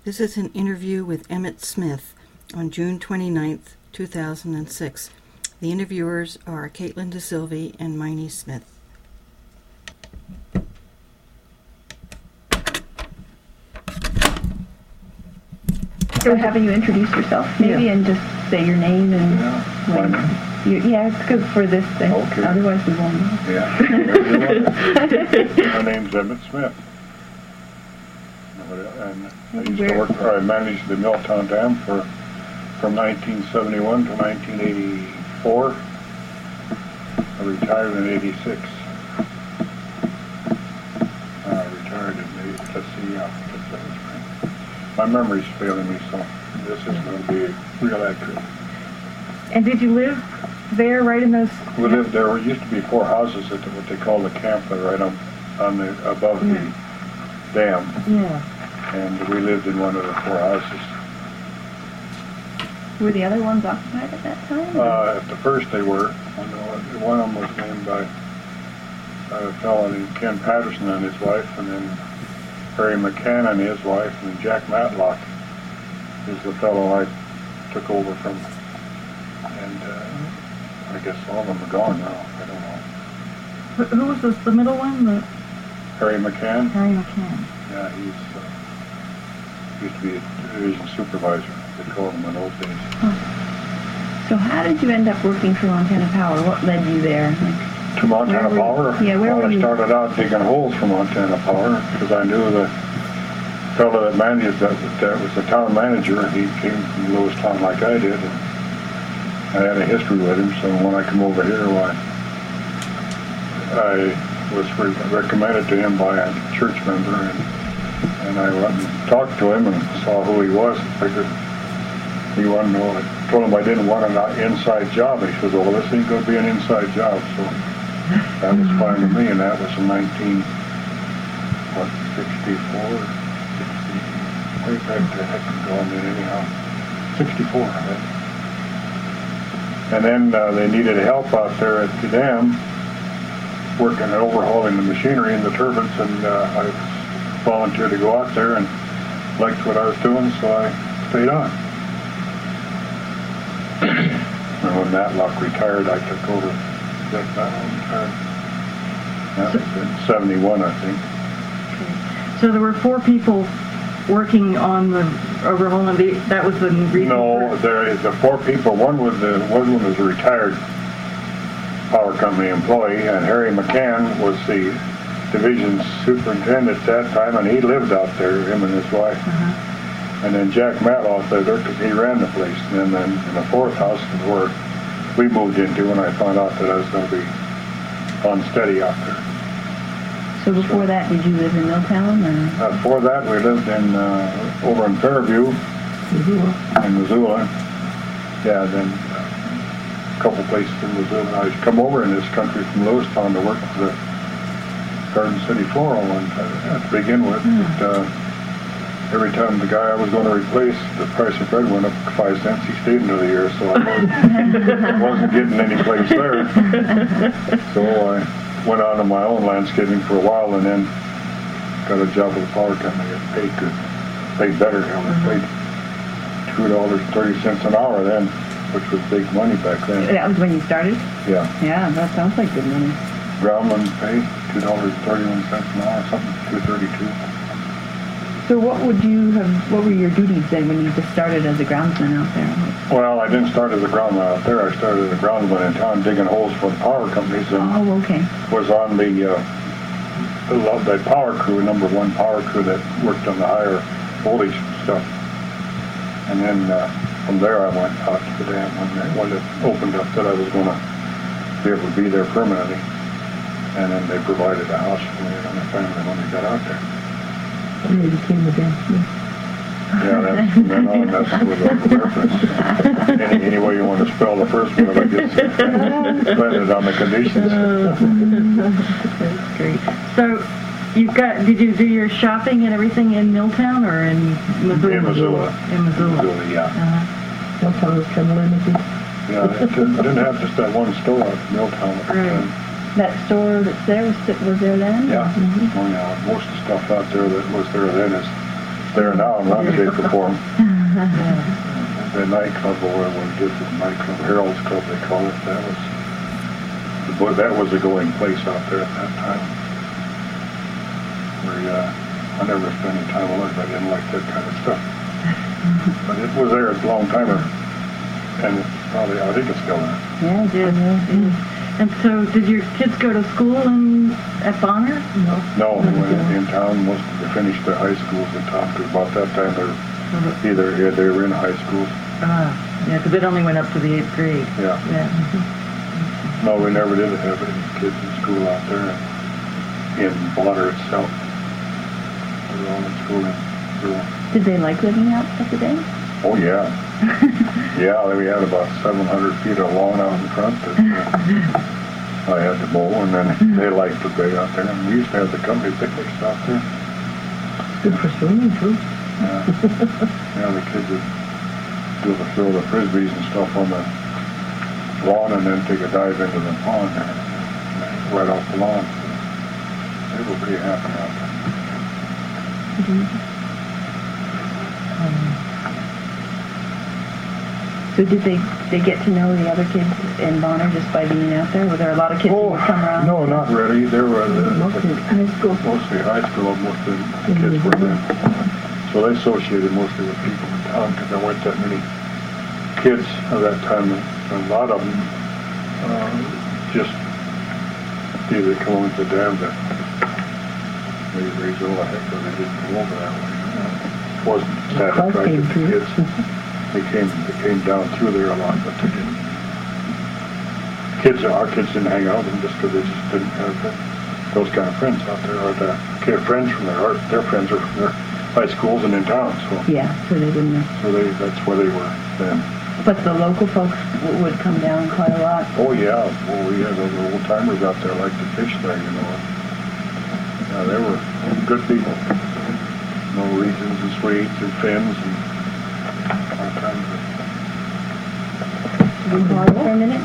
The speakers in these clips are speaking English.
This is an interview with Emmett Smith on June 29th, 2006. The interviewers are Caitlin DeSilve and Miney Smith. So having you introduce yourself, maybe, and just say your name and it's good for this thing. Okay. Otherwise, we won't know. Yeah. My name's Emmett Smith. And I managed the Milltown Dam from 1971 to 1984. I retired in 86. I retired in 80. Let's see, my memory's failing me, so this is going to be real accurate. And did you live there, right in those? We lived there. There used to be 4 houses at what they call the camp, right on the above the dam. Yeah. And we lived in one of the 4 houses. Were the other ones occupied at that time? At the first they were. One of them was named by a fellow named Ken Patterson and his wife, and then Harry McCann and his wife, and then Jack Matlock is the fellow I took over from. And I guess all of them are gone now. I don't know. Who was the middle one? Harry McCann? Harry McCann. Yeah, he used to be a division supervisor, they called him in those days. Huh. So how did you end up working for Montana Power? What led you there? To Montana Power? Yeah, where were you? I started out digging holes for Montana Power because I knew the fellow that managed that was the town manager. He came from Lewistown like I did, and I had a history with him. So when I come over here, I was recommended to him by a church member, and I went and talked to him and saw who he was and figured he wanted to know. I told him I didn't want an inside job. And he said, well, this ain't going to be an inside job. So that was fine with me, and that was in 64, 60, way back to heck going in anyhow. 64, I think. And then they needed help out there at the dam, working and overhauling the machinery and the turbines, and I volunteered to go out there and liked what I was doing, so I stayed on. And when Matlock retired, I took over. That was in 71, I think. So there were 4 people working on the overhaul, and that was the reason. No, the 4 people. One was a retired power company employee, and Harry McCann was the division superintendent at that time, and he lived out there, him and his wife. And then Jack Matlock lived there because he ran the place. And then in the 4th house is where we moved into, and I found out that I was going to be unsteady out there. So before that, did you live in Milltown? Or? Before that, we lived in over in Fairview, in Missoula. Yeah, then a couple places in Missoula. I come over in this country from Lewistown to work for the Garden City Floral to begin with. But, every time the guy I was going to replace, the price of bread went up 5 cents. He stayed another year, so I wasn't getting any place there. So I went on to my own landscaping for a while, and then got a job with a power company that paid good, paid better. I paid $2.30 an hour then, which was big money back then. That was when you started? Yeah. Yeah, that sounds like good money. Groundman pay $2.31 an hour, something, $2.32. So what were your duties then when you just started as a groundsman out there? Well, I didn't start as a groundsman out there. I started as a groundsman in town digging holes for the power companies. And was on the power crew, number 1 power crew that worked on the higher voltage stuff. And then from there I went out to the dam when it opened up that I was going to be able to be there permanently. And then they provided a house for me and my family when we got out there. And you became the dancemith. Yeah, that's from then on, that's with a reference. Any way you want to spell the first one, I guess, depended on the conditions. That's great. So, did you do your shopping and everything in Milltown or in Missoula? In Missoula. In Missoula. Yeah. Milltown was kind of limited. Yeah, it didn't have just that one store at Milltown at the time. That store that's there was there then? Yeah. Oh, yeah. Most of the stuff out there that was there then is there now in round shape before them. The nightclub, or when we did the nightclub, Harold's Club they call it, that was the going place out there at that time. Where I never spent any time alone, but I didn't like that kind of stuff. But it was there, it's a long timer. And it's probably, I think it's still there. Yeah, it did. And so, did your kids go to school at Bonner? No, when in town, most of them finished their high schools in town, because about that time they were in high schools. Yeah, because it only went up to the 8th grade. Yeah. No, we never did have any kids in school out there in Bonner itself. They were all in school in school. Did they like living out every day? Oh, yeah. Yeah, we had about 700 feet of lawn out in front that I had to mow, and then they liked to be out there. And we used to have the company picnics out there. Good for swimming, too. Yeah, the kids would throw the frisbees and stuff on the lawn and then take a dive into the pond there, right off the lawn. They were pretty happy out there. So did they get to know the other kids in Bonner just by being out there? Were there a lot of kids who would come around? No, not really. There were Mostly high school. Mostly high school. Most of the kids were there. So they associated mostly with people in town because there weren't that many kids at that time. A lot of them just either come over to the dam to maybe raise a little heck, or they didn't come over that way. It wasn't that attractive to kids. They came down through there a lot, but they didn't. Our kids didn't hang out with them just because they just didn't have those kind of friends out there, or the friends from their friends are from their high schools and in town. So yeah, so they wouldn't know. So that's where they were then. But the local folks would come down quite a lot. Oh yeah, well we had those old timers out there like to fish there, you know. Yeah, they were good people. No reasons and sweets and fins and all kinds of. Should we pause for a minute?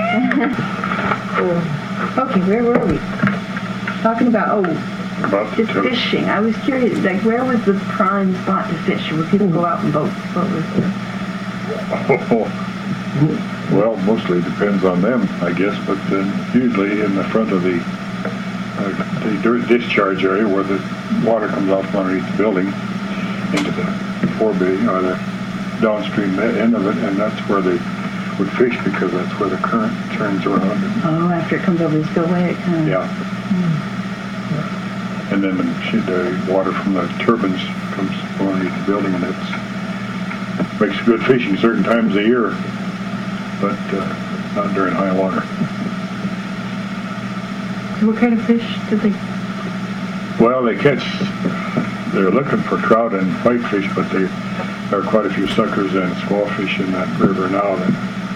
Okay, where were we? Talking about just fishing. I was curious, like where was the prime spot to fish? Would people go out in boats? What was it? Well, mostly depends on them, I guess, but usually in the front of the discharge area where the water comes off from underneath the building into the forebay or the downstream end of it, and that's where they would fish because that's where the current turns around. Oh, after it comes over the spillway, it kind of... Yeah. And then the water from the turbines comes underneath the building, and it makes good fishing certain times of year, but not during high water. So what kind of fish did they? Well, they're looking for trout and whitefish, but there are quite a few suckers and smallfish in that river now that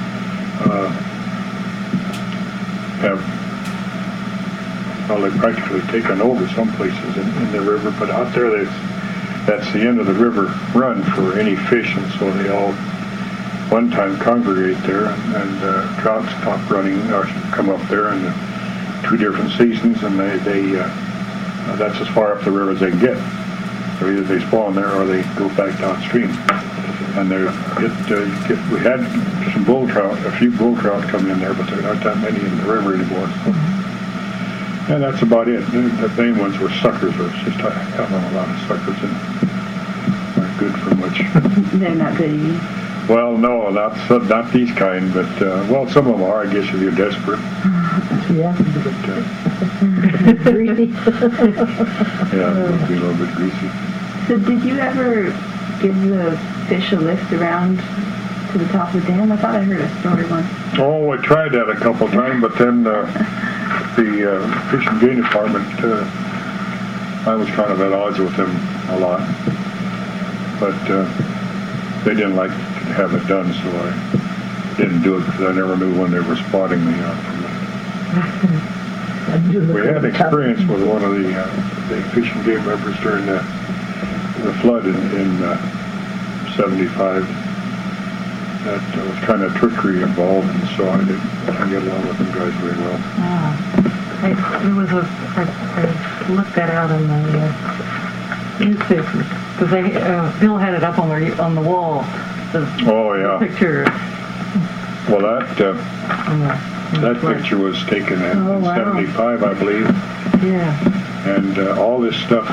they've practically taken over some places in the river, but out there that's the end of the river run for any fish, and so they all one time congregate there, and trout stop running or come up there in 2 different seasons, and that's as far up the river as they can get. So either they spawn there or they go back downstream. And we had some bull trout, a few bull trout come in there, but there aren't that many in the river anymore. So. And that's about it. The main ones were suckers. It was just having a lot of suckers and aren't good for much. They're not good eating. Well, no, not these kind, but some of them are, I guess, if you're desperate. Yeah. Greasy. Yeah, it would be a little bit greasy. So did you ever give the fish a lift around to the top of the dam? I thought I heard a story once. Oh, I tried that a couple times, but then the Fish and Game Department, I was kind of at odds with them a lot. But they didn't like to have it done, so I didn't do it because I never knew when they were spotting me out from it. We had experience with one of the Fish and Game members during the flood in 75. That was kind of trickery involved, and so I didn't get along with them guys very well. I looked that out in the newspapers. Because Bill had it up on the wall. Oh, yeah. The picture. Well, that picture was taken in 75, I believe. Yeah. And all this stuff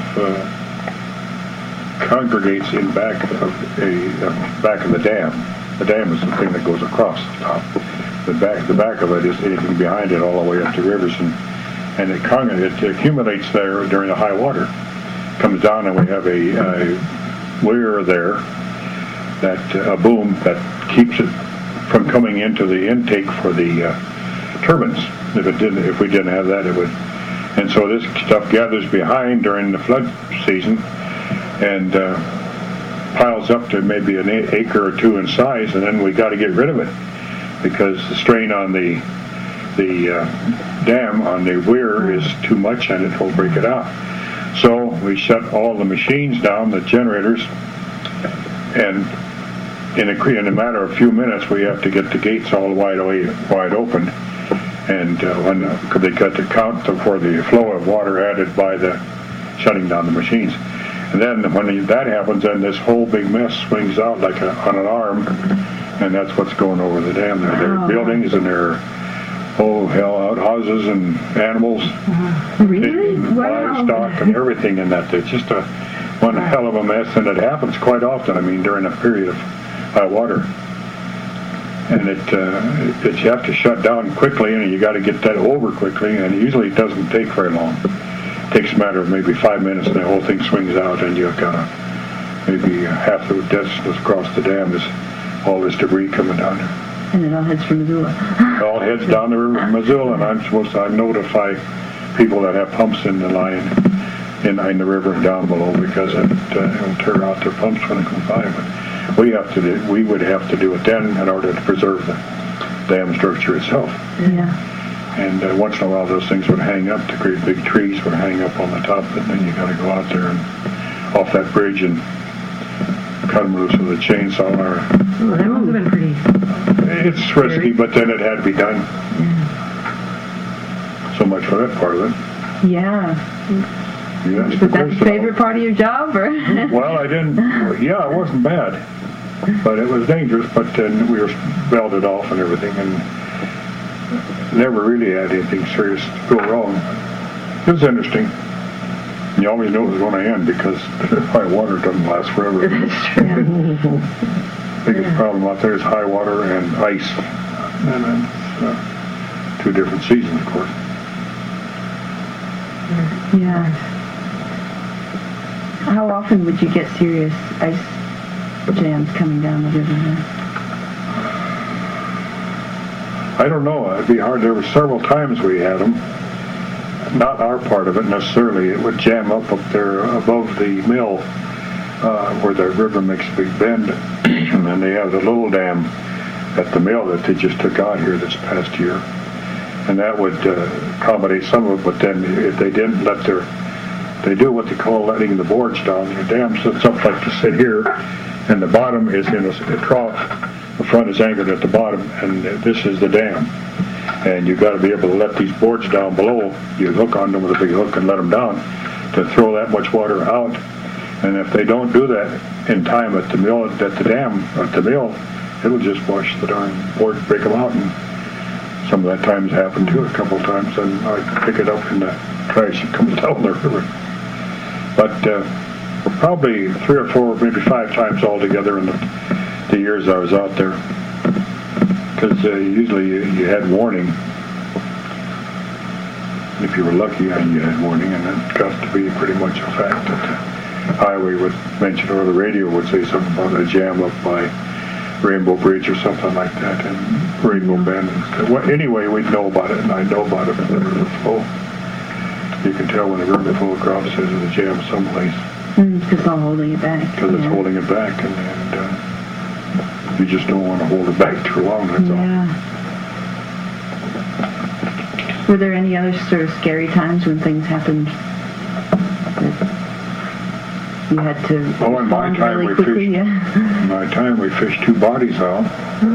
congregates in back of the dam. The dam is the thing that goes across the top. The back of it is anything behind it all the way up to rivers, and it accumulates there during the high water. Comes down, and we have a weir there, a boom that keeps it from coming into the intake for the turbines. If we didn't have that, it would. And so this stuff gathers behind during the flood season and piles up to maybe an acre or two in size, and then we got to get rid of it because the strain on the dam on the weir is too much, and it will break it out. So we shut all the machines down, the generators, and in a matter of a few minutes, we have to get the gates all wide open, and they got to count for the flow of water added by the shutting down the machines. And then when that happens, then this whole big mess swings out like on an arm, and that's what's going over the dam. There are buildings, and there are outhouses and animals, really? livestock, and everything in that. It's just one hell of a mess, and it happens quite often. I mean, during a period of high water, and you have to shut down quickly, and you got to get that over quickly, and usually it doesn't take very long. It takes a matter of maybe 5 minutes, and the whole thing swings out, and you've got maybe half the distance across the dam is all this debris coming down there. And it all heads for Missoula. It all heads down the river Missoula, and I'm supposed to notify people that have pumps in the line in the river and down below, because it'll tear out their pumps when it comes by. But we would have to do it then in order to preserve the dam structure itself. Yeah. And once in a while, those things would hang up. The great big trees would hang up on the top of it, and then you got to go out there and off that bridge and cut them loose with a chainsaw. That must have been pretty. It's risky, but then it had to be done. Yeah. So much for that part of it. Yeah. That's Was that the favorite part of your job, or? Well, I didn't. Yeah, it wasn't bad, but it was dangerous. But then we were belted off and everything, and never really had anything serious go wrong. It was interesting. You always knew it was going to end because high water doesn't last forever. That's true. Biggest problem out there is high water and ice, and then 2 different seasons, of course. Yeah. How often would you get serious ice jams coming down the river there? I don't know. It'd be hard. There were several times we had them. Not our part of it necessarily. It would jam up there above the mill where the river makes a big bend. And then they have the little dam at the mill that they just took out here this past year. And that would accommodate some of it, but then if they didn't they do what they call letting the boards down. The dam sits up like to sit here, and the bottom is in a trough. The front is anchored at the bottom, and this is the dam. And you've got to be able to let these boards down below. You hook on them with a big hook and let them down to throw that much water out. And if they don't do that in time at the mill, at the mill, it'll just wash the darn board, break them out. And some of that times happened too, a couple of times, and I pick it up in the trash that comes down the river. But probably 3 or 4, maybe 5 times altogether in the years I was out there. Because usually you had warning. If you were lucky, you had warning, and it got to be pretty much a fact that the highway would mention, or the radio would say something about a jam up by Rainbow Bridge or something like that, and Rainbow Bend. Well, anyway, we'd know about it, and I'd know about it when the river flow. You can tell when the river flow across there's a jam someplace. Because it's all holding it back. Because it's holding it back, and you just don't want to hold it back too long, that's all. Were there any other sort of scary times when things happened that you had to in my time really we quickly? fished. In my time we fished 2 bodies out.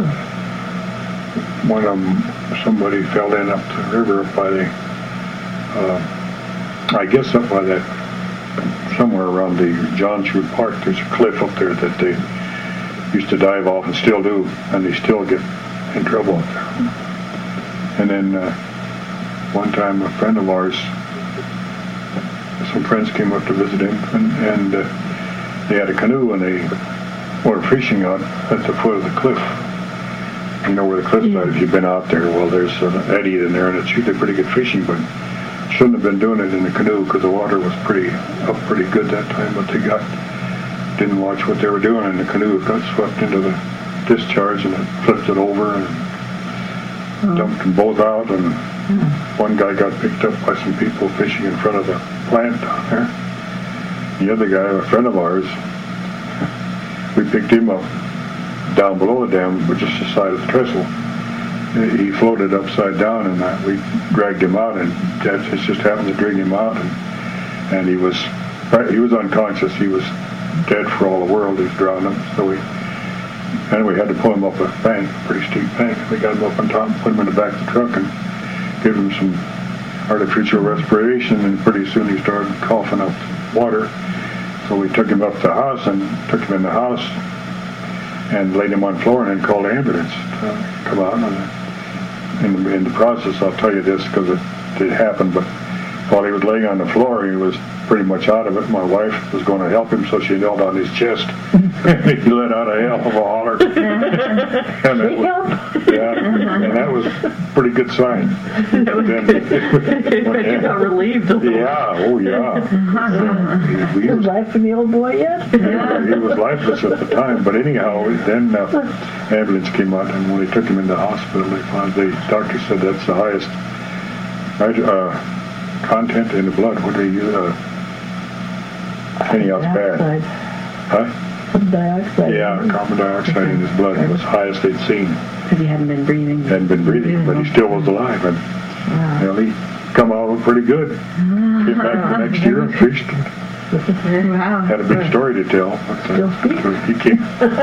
One of them, somebody fell in up the river up by the, I guess up by that somewhere around the John Shute Park. There's a cliff up there that they used to dive off and still do, and they still get in trouble up there. And then one time a friend of ours, some friends came up to visit him, and they had a canoe and they were fishing out at the foot of the cliff. You know where the cliff's at if you've been out there. Well, there's an eddy in there, and it's usually pretty good fishing, but shouldn't have been doing it in the canoe because the water was pretty good that time. But they didn't watch what they were doing, and the canoe got swept into the discharge, and it flipped it over and dumped them both out. And one guy got picked up by some people fishing in front of the plant down there. The other guy, a friend of ours, we picked him up down below the dam, but just the side of the trestle. He floated upside down, and we dragged him out, and it just happened to drag him out, and he was unconscious. He was dead for all the world. He was drowning. So we had to pull him up a bank, a pretty steep bank. We got him up on top, put him in the back of the truck, and give him some artificial respiration, and pretty soon he started coughing up water. So we took him up to the house and took him in the house and laid him on the floor and then called the ambulance to come out. And in the process, I'll tell you this because it did happen, but while he was laying on the floor, he was pretty much out of it. My wife was going to help him, so she knelt on his chest. He let out a hell of a holler. and that was a pretty good sign. But you got relieved a little. Yeah, oh yeah. Is his life in the old boy yet? Yeah, he was lifeless at the time. But anyhow, then ambulance came out, and when they took him into the hospital, the doctor said that's the highest content in the blood. What do they use? Anyhow, it's bad. Huh? Carbon dioxide. Yeah, carbon dioxide in his blood. It was the highest they'd seen. Because he hadn't been breathing. But he still was alive. And he come out pretty good. Came back the next year and fished. Wow. Had a big story to tell. He came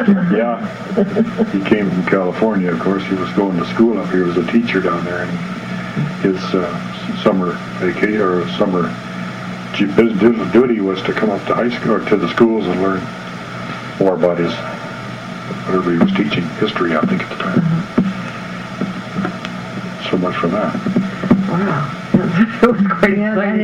from California, of course. He was going to school up here. He was a teacher down there. And his summer vacation or summer his duty was to come up to high school or to the schools and learn more about his whatever he was teaching, history, I think at the time. So much for that. Wow, that was quite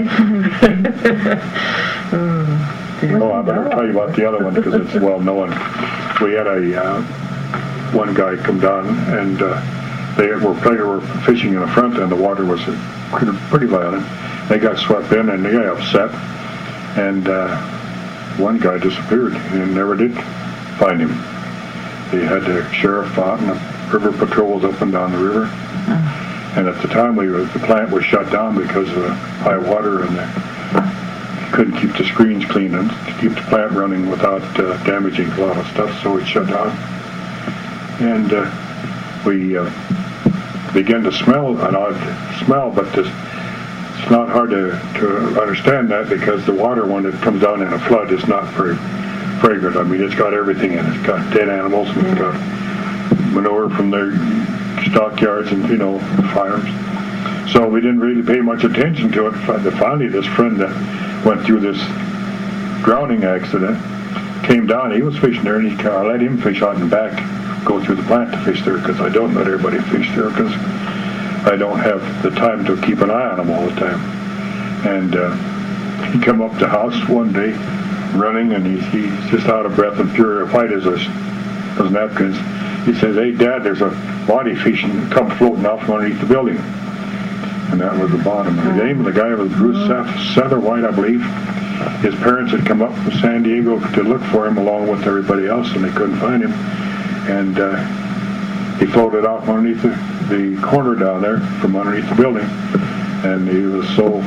exciting. I better tell you about the other one because it's well known. We had one guy come down and they were fishing in the front and the water was pretty violent. They got swept in and they got upset, and one guy disappeared and never did find him. They had the sheriff out and the river patrols up and down the river. And at the time, the plant was shut down because of high water, and couldn't keep the screens clean and keep the plant running without damaging a lot of stuff, so it shut down. And we began to smell an odd smell, but it's not hard to understand that because the water, when it comes down in a flood, is not very fragrant. I mean, it's got everything in it. It's got dead animals, and it's got manure from their stockyards and, farms. So we didn't really pay much attention to it. Finally, this friend that went through this drowning accident came down. He was fishing there, and I let him fish out and back, go through the plant to fish there because I don't let everybody fish there because I don't have the time to keep an eye on them all the time. And he come up to the house one day running, and he's just out of breath and pure white as napkins. He says, "Hey, Dad, there's a body fishing come floating out from underneath the building." And that was the bottom. The name of the guy was Bruce Satterwhite, I believe. His parents had come up from San Diego to look for him along with everybody else, and they couldn't find him. And he floated out from underneath the corner down there from underneath the building. And he was so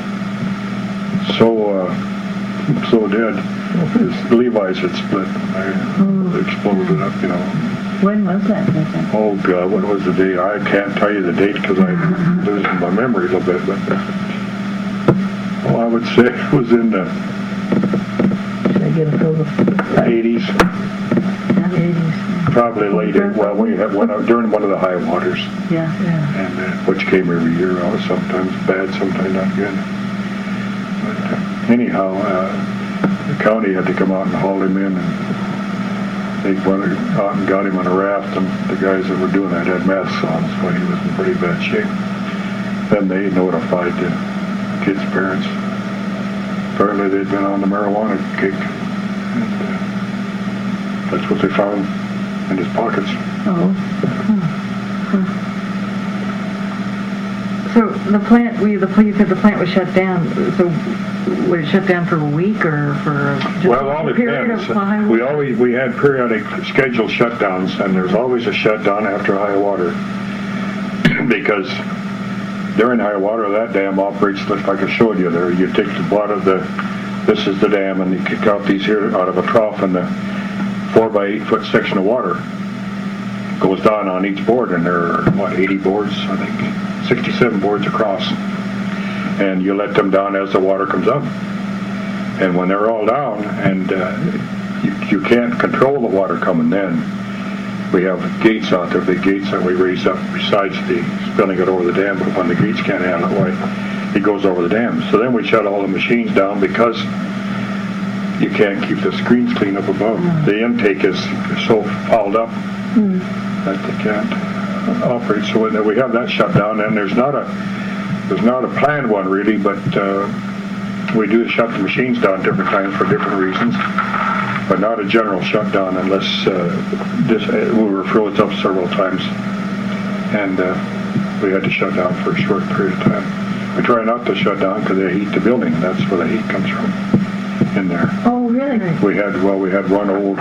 dead. His Levi's had split. It exploded up, When was that? Oh, God, what was the date? I can't tell you the date because I'm losing my memory a little bit. But I would say it was in the 80s. Probably later. Well, we had during one of the high waters. Yeah. And which came every year. Sometimes bad, sometimes not good. But anyhow, county had to come out and haul him in, and they went out and got him on a raft, and the guys that were doing that had masks on, so he was in pretty bad shape. Then they notified the kid's parents. Apparently they'd been on the marijuana kick, and that's what they found in his pockets. Oh. So the plant, you said the plant was shut down. So was it shut down for a week or for just well, all a period depends. of high water? We had periodic scheduled shutdowns, and there's always a shutdown after high water because during high water that dam operates just like I showed you there. You take the water, this is the dam, and you kick out these here out of a trough, and the 4 by 8 foot section of water goes down on each board, and there are 80 boards, I think. 67 boards across, and you let them down as the water comes up. And when they're all down, and you can't control the water coming, then we have gates out there, big gates that we raise up besides the spilling it over the dam. But when the gates can't handle it, it goes over the dam. So then we shut all the machines down because you can't keep the screens clean up above. The intake is so fouled up that they can't operate. So we have that shut down, and there's not a planned one really, but we do shut the machines down different times for different reasons, but not a general shutdown unless we were froze up several times, and we had to shut down for a short period of time. We try not to shut down because they heat the building. That's where the heat comes from, in there. Oh, really? We had one old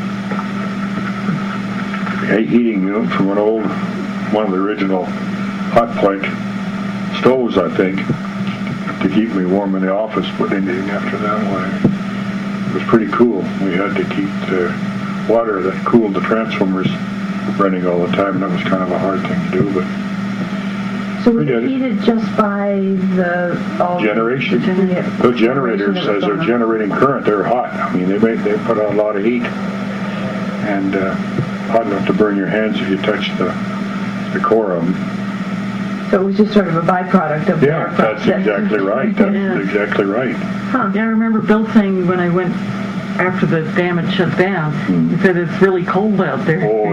heating unit from one of the original hot point stoves, I think, to keep me warm in the office, but anything after that one, it was pretty cool. We had to keep the water that cooled the transformers running all the time, and that was kind of a hard thing to do, but so was it heated just by the generation? The generators, as they're generating current, they're hot. I mean, they put out a lot of heat, and hot enough to burn your hands if you touch the core of them. So it was just sort of a byproduct of their process. That's exactly right. That's exactly right. Huh. Yeah, I remember Bill saying when I went after the dam had shut down, he said it's really cold out there. Oh,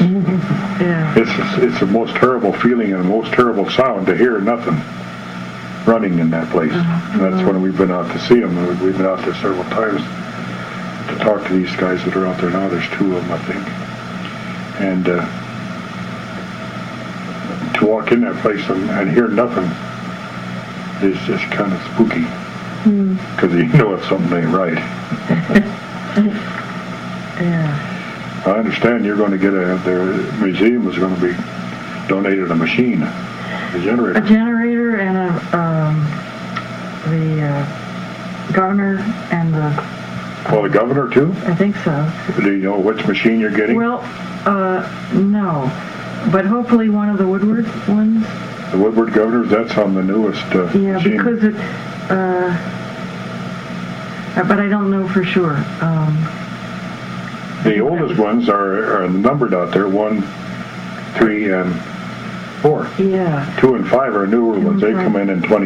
it's the most terrible feeling and the most terrible sound to hear nothing running in that place. That's when we've been out to see them. We've been out there several times to talk to these guys that are out there now. There's 2 of them, I think. And to walk in that place and hear nothing is just kind of spooky, because you know if something ain't right. Yeah. I understand you're going to get the museum is going to be donated a machine, a generator. A generator and the governor and the... Well, the governor too? I think so. Do you know which machine you're getting? Well, no. But hopefully one of the Woodward ones. The Woodward governors, that's on the newest yeah, machine. Because it... but I don't know for sure. The oldest ones are numbered out there, 1, 3, and 4. Yeah. 2 and 5 are newer ones. They come in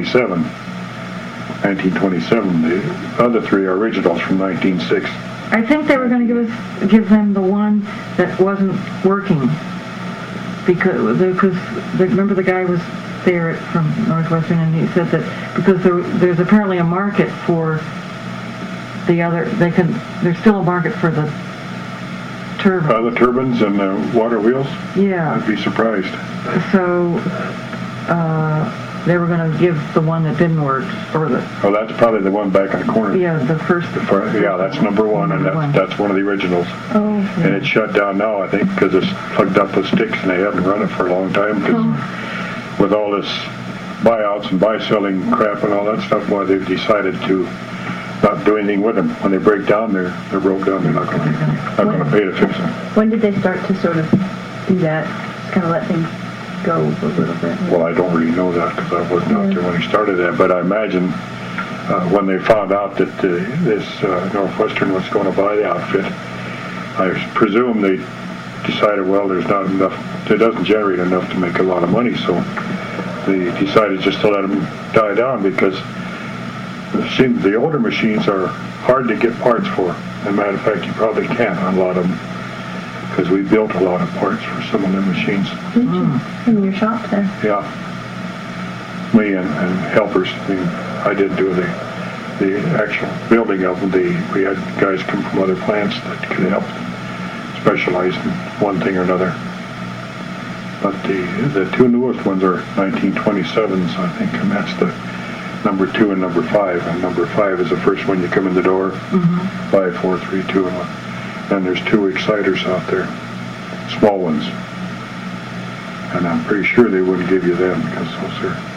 1927. The other 3 are originals from 1906. I think they were going to give them the one that wasn't working because remember the guy was there from Northwestern, and he said that because there's apparently a market for the other. There's still a market for the turbines. The turbines and the water wheels? Yeah. I'd be surprised. So they were going to give the one that didn't work, or the... Oh, that's probably the one back in the corner. Yeah, the first... Yeah, that's number 1, and that's one of the originals. Oh, yeah. And it's shut down now, I think, because it's plugged up with sticks, and they haven't run it for a long time, because with all this buyouts and buy-selling crap and all that stuff, why they've decided to not do anything with them. When they break down, they're broke down. They're not going to pay to fix them. When did they start to sort of do that? Just kind of let things go a little bit. Well, I don't really know that because I wasn't out there when he started that. But I imagine when they found out that this Northwestern was going to buy the outfit, I presume they decided, well, there's not enough. It doesn't generate enough to make a lot of money, so they decided just to let them die down because the older machines are hard to get parts for. As a matter of fact, you probably can't on a lot of them, because we built a lot of parts for some of the machines. In your shop there? Yeah. Me and helpers. I mean, I didn't do the actual building of them. We had guys come from other plants that could help specialize in one thing or another. But the two newest ones are 1927s, I think, and that's the number 2 and number 5. And number 5 is the first one you come in the door. 5, 4, 3, 2, and 1. And there's 2 exciters out there, small ones. And I'm pretty sure they wouldn't give you them because those are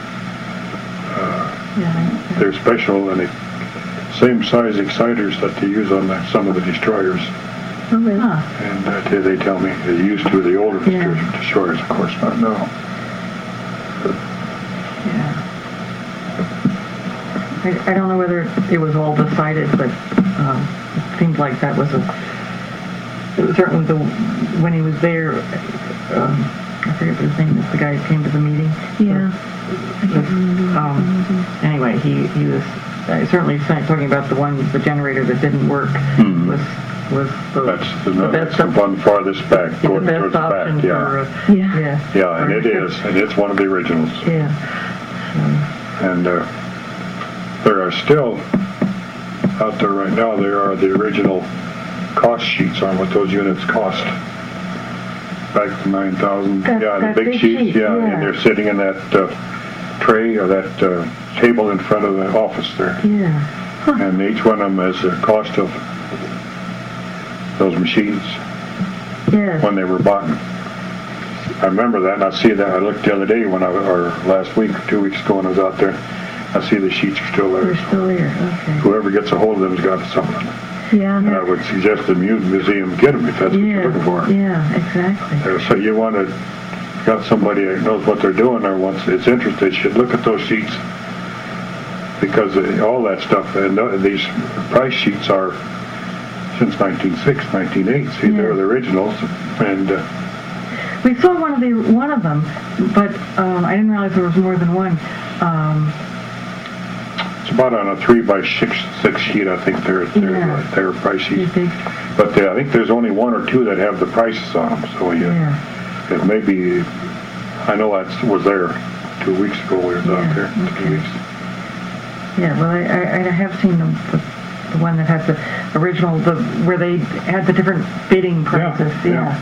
they're special, and the same size exciters that they use on some of the destroyers. Oh, really? And they tell me they used to the older destroyers, of course, not now. Yeah. I don't know whether it was all decided, but it seemed like that was certainly when he was there. I forget what his name is. The guy who came to the meeting. Yeah. Anyway, he was certainly talking about the generator that didn't work was the best. That's the one farthest back, going towards the back. Yeah, and it is, and it's one of the originals. Yeah. And there are still out there right now. There are the original cost sheets on what those units cost. Back to 9,000. Yeah, the big sheets. Yeah, and they're sitting in that tray or that table in front of the office there. Yeah. Huh. And each one of them has the cost of those machines when they were bought. I remember that, and I see that. I looked the other day or last week or 2 weeks ago when I was out there. I see the sheets are still there. They're still there. Okay. Whoever gets a hold of them has got something. Yeah. And I would suggest the museum get them if that's what you're looking for. Yeah, exactly. So you want to got somebody that knows what they're doing or it's interested should look at those sheets, because all that stuff and these price sheets are since 1906, 1908. See, they're the originals, and we saw one of them, but I didn't realize there was more than one. It's about on a 3x6 sheet, I think they're price sheets. But I think there's only 1 or 2 that have the prices on them. So it may be. I know that was there 2 weeks ago. We was out there 2 weeks. Yeah, well, I have seen the one that had the original, where they had the different bidding prices. Yeah.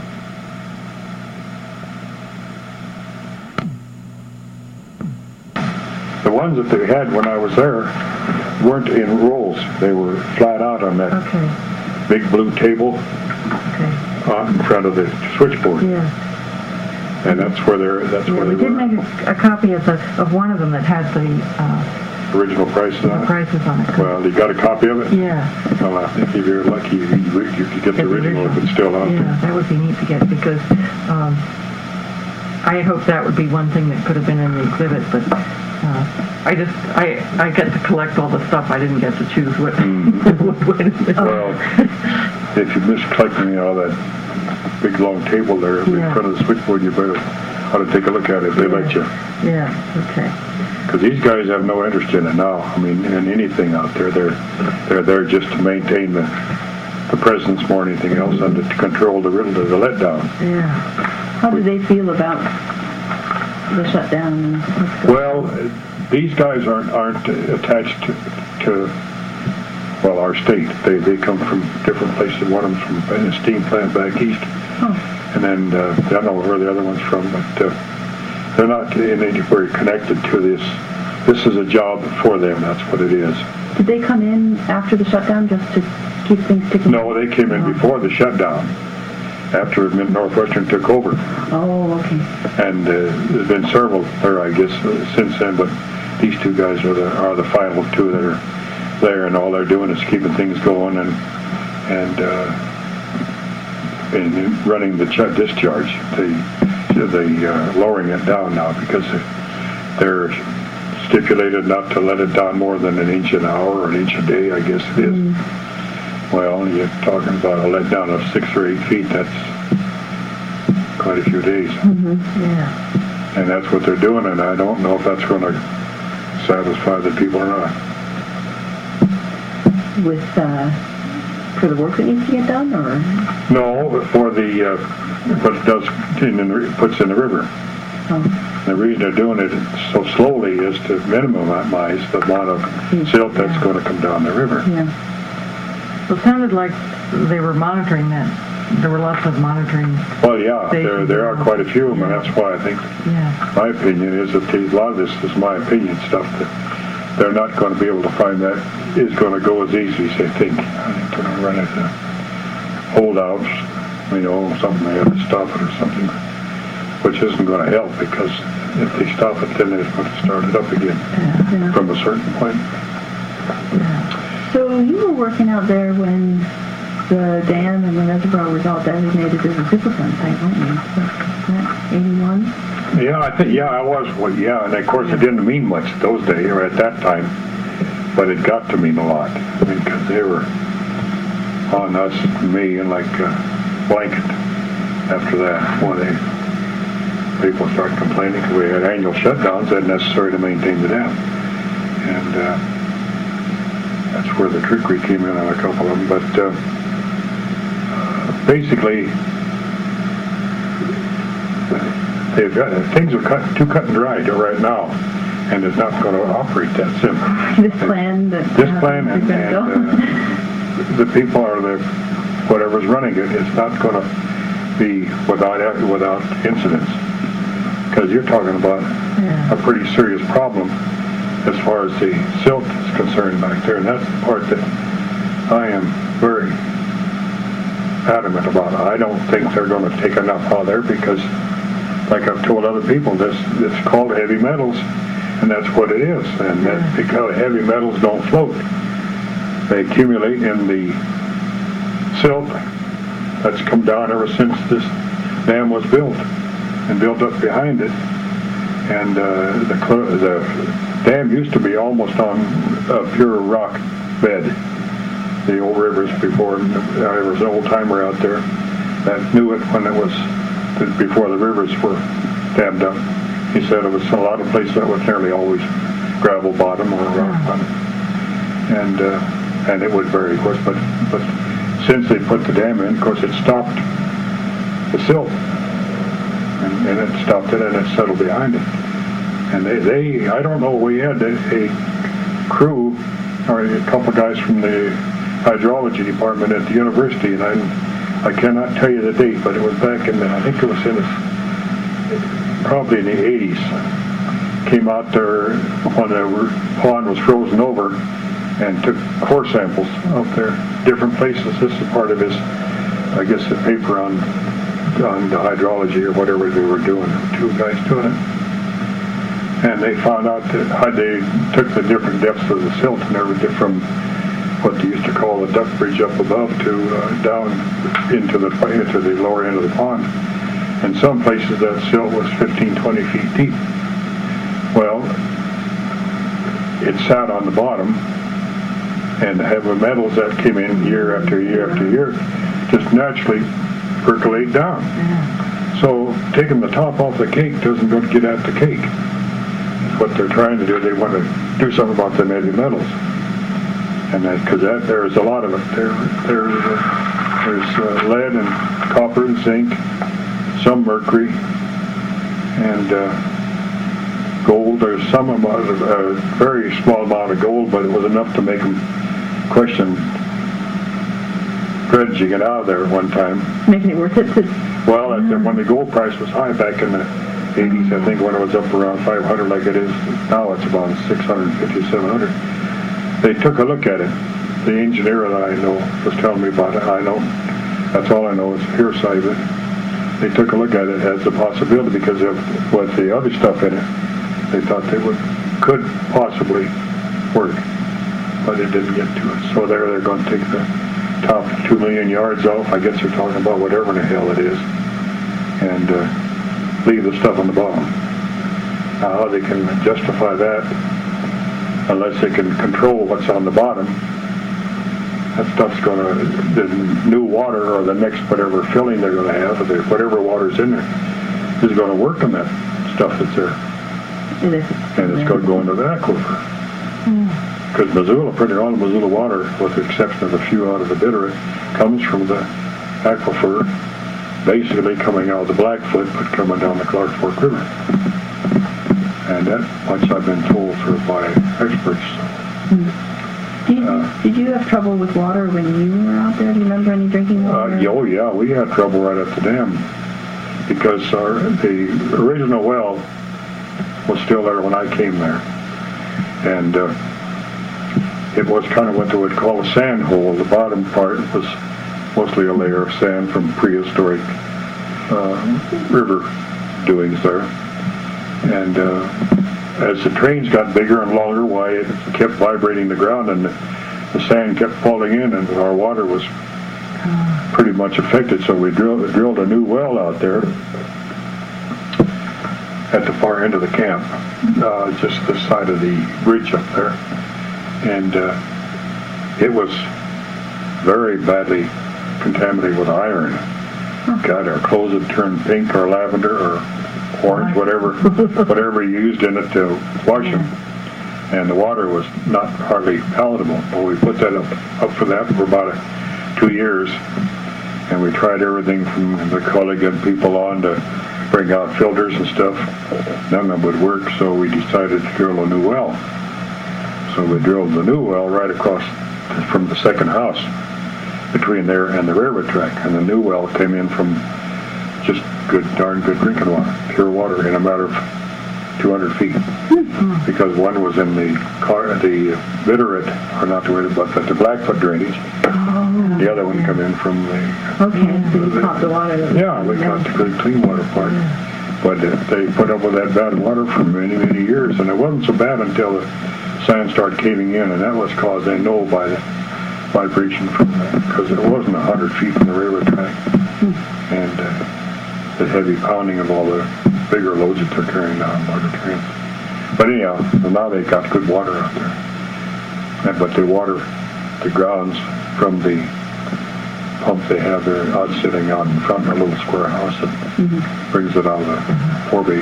The ones that they had when I was there weren't in rolls. They were flat out on that big blue table in front of the switchboard. Yeah. And that's where they we did make a copy of one of them that had the original prices on it. Well, you got a copy of it? Yeah. Well, I think if you're lucky, you could get the original if it's still out there. Yeah, that would be neat to get, because I hope that would be one thing that could have been in the exhibit, but I get to collect all the stuff. I didn't get to choose what went in there. Well, if you miss collecting all that big long table there in front of the switchboard, you better ought to take a look at it if they let you. Yeah, okay. Because these guys have no interest in it now. I mean, in anything out there, they're there just to maintain the presence more than anything else, and to control the letdown. Yeah. How do they feel about the shutdown? Well, these guys aren't attached to our state. They come from different places. One of them's from a steam plant back east, and then I don't know where the other one's from, but they're not in any way connected to this. This is a job for them. That's what it is. Did they come in after the shutdown just to keep things ticking? No, they came in before the shutdown, after Northwestern took over. Oh, okay. And there's been several there, I guess, since then, but these 2 guys are the final 2 that are there, and all they're doing is keeping things going and running the discharge. They lowering it down now because they're stipulated not to let it down more than an inch an hour or an inch a day, I guess it is. Well, you're talking about a letdown of 6 or 8 feet. That's quite a few days. Yeah. And that's what they're doing, and I don't know if that's going to satisfy the people or not. with for the work that needs to get done, or? No, for the what it does puts in the river. Oh. The reason they're doing it so slowly is to minimize the amount of silt that's going to come down the river. Yeah. Well, it sounded like they were monitoring that. There were lots of monitoring. Well, yeah, there are quite a few of them, and that's why I think my opinion is that a lot of this is my opinion stuff that they're not going to be able to find that is going to go as easy as they think. I think they're going to run into holdouts, something they have to stop it or something, which isn't going to help because if they stop it, then they're going to start it up again from a certain point. So you were working out there when the dam and the reservoir was all designated as a Superfund site, weren't you? Was that 81? Yeah, I think, I was. Well, and of course it didn't mean much those days or at that time, but it got to mean a lot. I mean, because they were on us, me, and like a blanket after that when people started complaining because we had annual shutdowns that necessary to maintain the dam. And that's where the trickery came in on a couple of them. But basically, things are too cut and dried right now, and it's not going to operate that simple. This plan and the people are whatever's running it. It's not going to be without incidents, because you're talking about a pretty serious problem as far as the silt is concerned back there, and that's the part that I am very adamant about. I don't think they're going to take enough out there because, like I've told other people, it's called heavy metals, and that's what it is. And that's because heavy metals don't float. They accumulate in the silt that's come down ever since this dam was built and built up behind it. And the dam used to be almost on a pure rock bed. The old rivers before, there was an old timer out there that knew it when it was before the rivers were dammed up. He said it was a lot of places that was nearly always gravel bottom or rock bottom, and it would vary, of course. But since they put the dam in, of course, it stopped the silt, and it stopped it, and it settled behind it. And they I don't know, we had a crew or a couple guys from the hydrology department at the university, and I cannot tell you the date, but it was back in I think it was probably in the 80s. Came out there when the pond was frozen over and took core samples out there, different places. This is part of his, I guess, the paper on the hydrology or whatever they were doing. Two guys doing it. And they found out that they took the different depths of the silt and everything from what they used to call the duck bridge up above to down into the lower end of the pond. In some places that silt was 15, 20 feet deep. Well, it sat on the bottom, and the heavy metals that came in year after year after year just naturally percolate down. So taking the top off the cake doesn't go to get at the cake. That's what they're trying to do. They want to do something about them heavy metals. And because there's a lot of it. There's lead and copper and zinc, some mercury, and gold. There's some amount of a very small amount of gold, but it was enough to make them question dredging it out of there at one time. Making it worth it to... Well, when the gold price was high back in the 80s, I think when it was up around 500 like it is now, it's about 650, 700. They took a look at it. The engineer that I know was telling me about it. That's all I know is hearsay, but they took a look at it as a possibility because of what the other stuff in it. They thought could possibly work, but it didn't get to it. So they're going to take the top 2 million yards off. I guess they're talking about whatever in the hell it is, and leave the stuff on the bottom. Now, how they can justify that, unless they can control what's on the bottom, that stuff's the new water or the next whatever filling they're going to have, or whatever water's in there, is going to work on that stuff that's there. And it's going to go into the aquifer. because Missoula, pretty all the Missoula water, with the exception of a few out of the Bitterroot, comes from the aquifer, basically coming out of the Blackfoot, but coming down the Clark Fork River. And that much I've been told by experts. Did you have trouble with water when you were out there? Do you remember any drinking water? Oh yeah, we had trouble right at the dam because the original well was still there when I came there, and it was kind of what they would call a sand hole. The bottom part was mostly a layer of sand from prehistoric river doings there, and as the trains got bigger and longer, why it kept vibrating the ground and the sand kept falling in, and our water was pretty much affected. So we drilled a new well out there at the far end of the camp, just this side of the bridge up there, and it was very badly contaminated with iron. God, our clothes had turned pink or lavender or orange, whatever you used in it to wash them, and the water was not hardly palatable. Well, we put that up for that for about 2 years, and we tried everything from the Culligan people on to bring out filters and stuff. None of them would work, so we decided to drill a new well. So we drilled the new well right across from the second house between there and the railroad track, and the new well came in from just darn good drinking water, pure water, in a matter of 200 feet. Because one was in the Bitterroot, or not the Bitterroot, but the Blackfoot drainage. Oh. The other one come in from the... Okay, so you caught the water. Yeah, we caught the good clean water part. But they put up with that bad water for many, many years, and it wasn't so bad until the sand started caving in, and that was caused, I know, by the vibration from that, because it wasn't 100 feet from the railroad track. And the heavy pounding of all the bigger loads that they're carrying down water trains. But anyhow, so now they've got good water out there. But they water the grounds from the pump they have there sitting out in front of a little square house that brings it out of the forebay.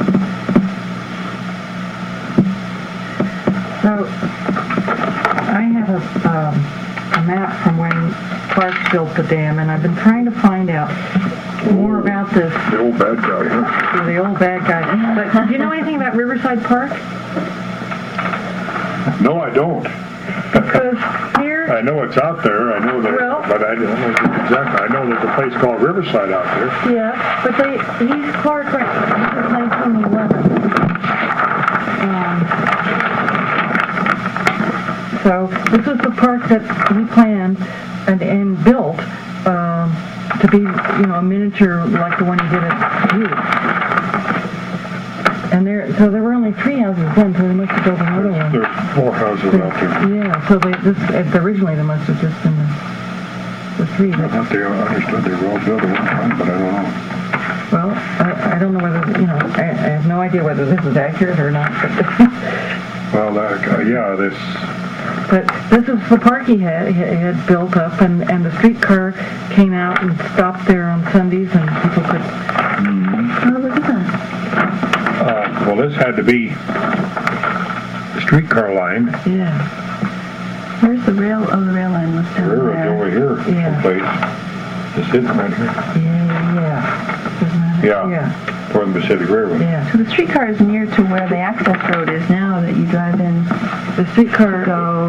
So, I have a map from when Clark built the dam, and I've been trying to find out more about this. The old bad guy, huh? The old bad guy. But do you know anything about Riverside Park? No, I don't. Because here... I know it's out there. I know that, but I don't know exactly. I know there's a place called Riverside out there. Yeah, but he's Clark right. This is 1911. So this is the park that we planned and built to be, a miniature like the one you did at Butte. And so there were only 3 houses then, so they must have built another one. There's 4 houses out there. Yeah, so originally there must have just been the 3. I thought they understood they were all built at one time, but I don't know. Well, I don't know whether, I have no idea whether this is accurate or not. Well, this... But this is the park he had built up, and the streetcar came out and stopped there on Sundays, and people could... Oh, look at that. Well, this had to be the streetcar line. Yeah. Where's the rail? Oh, the rail line was down there. The railroad's over here, someplace. This isn't right here. Yeah. Toward the Pacific Railroad. Yeah. So the streetcar is near to where the access road is now that you drive in. The streetcar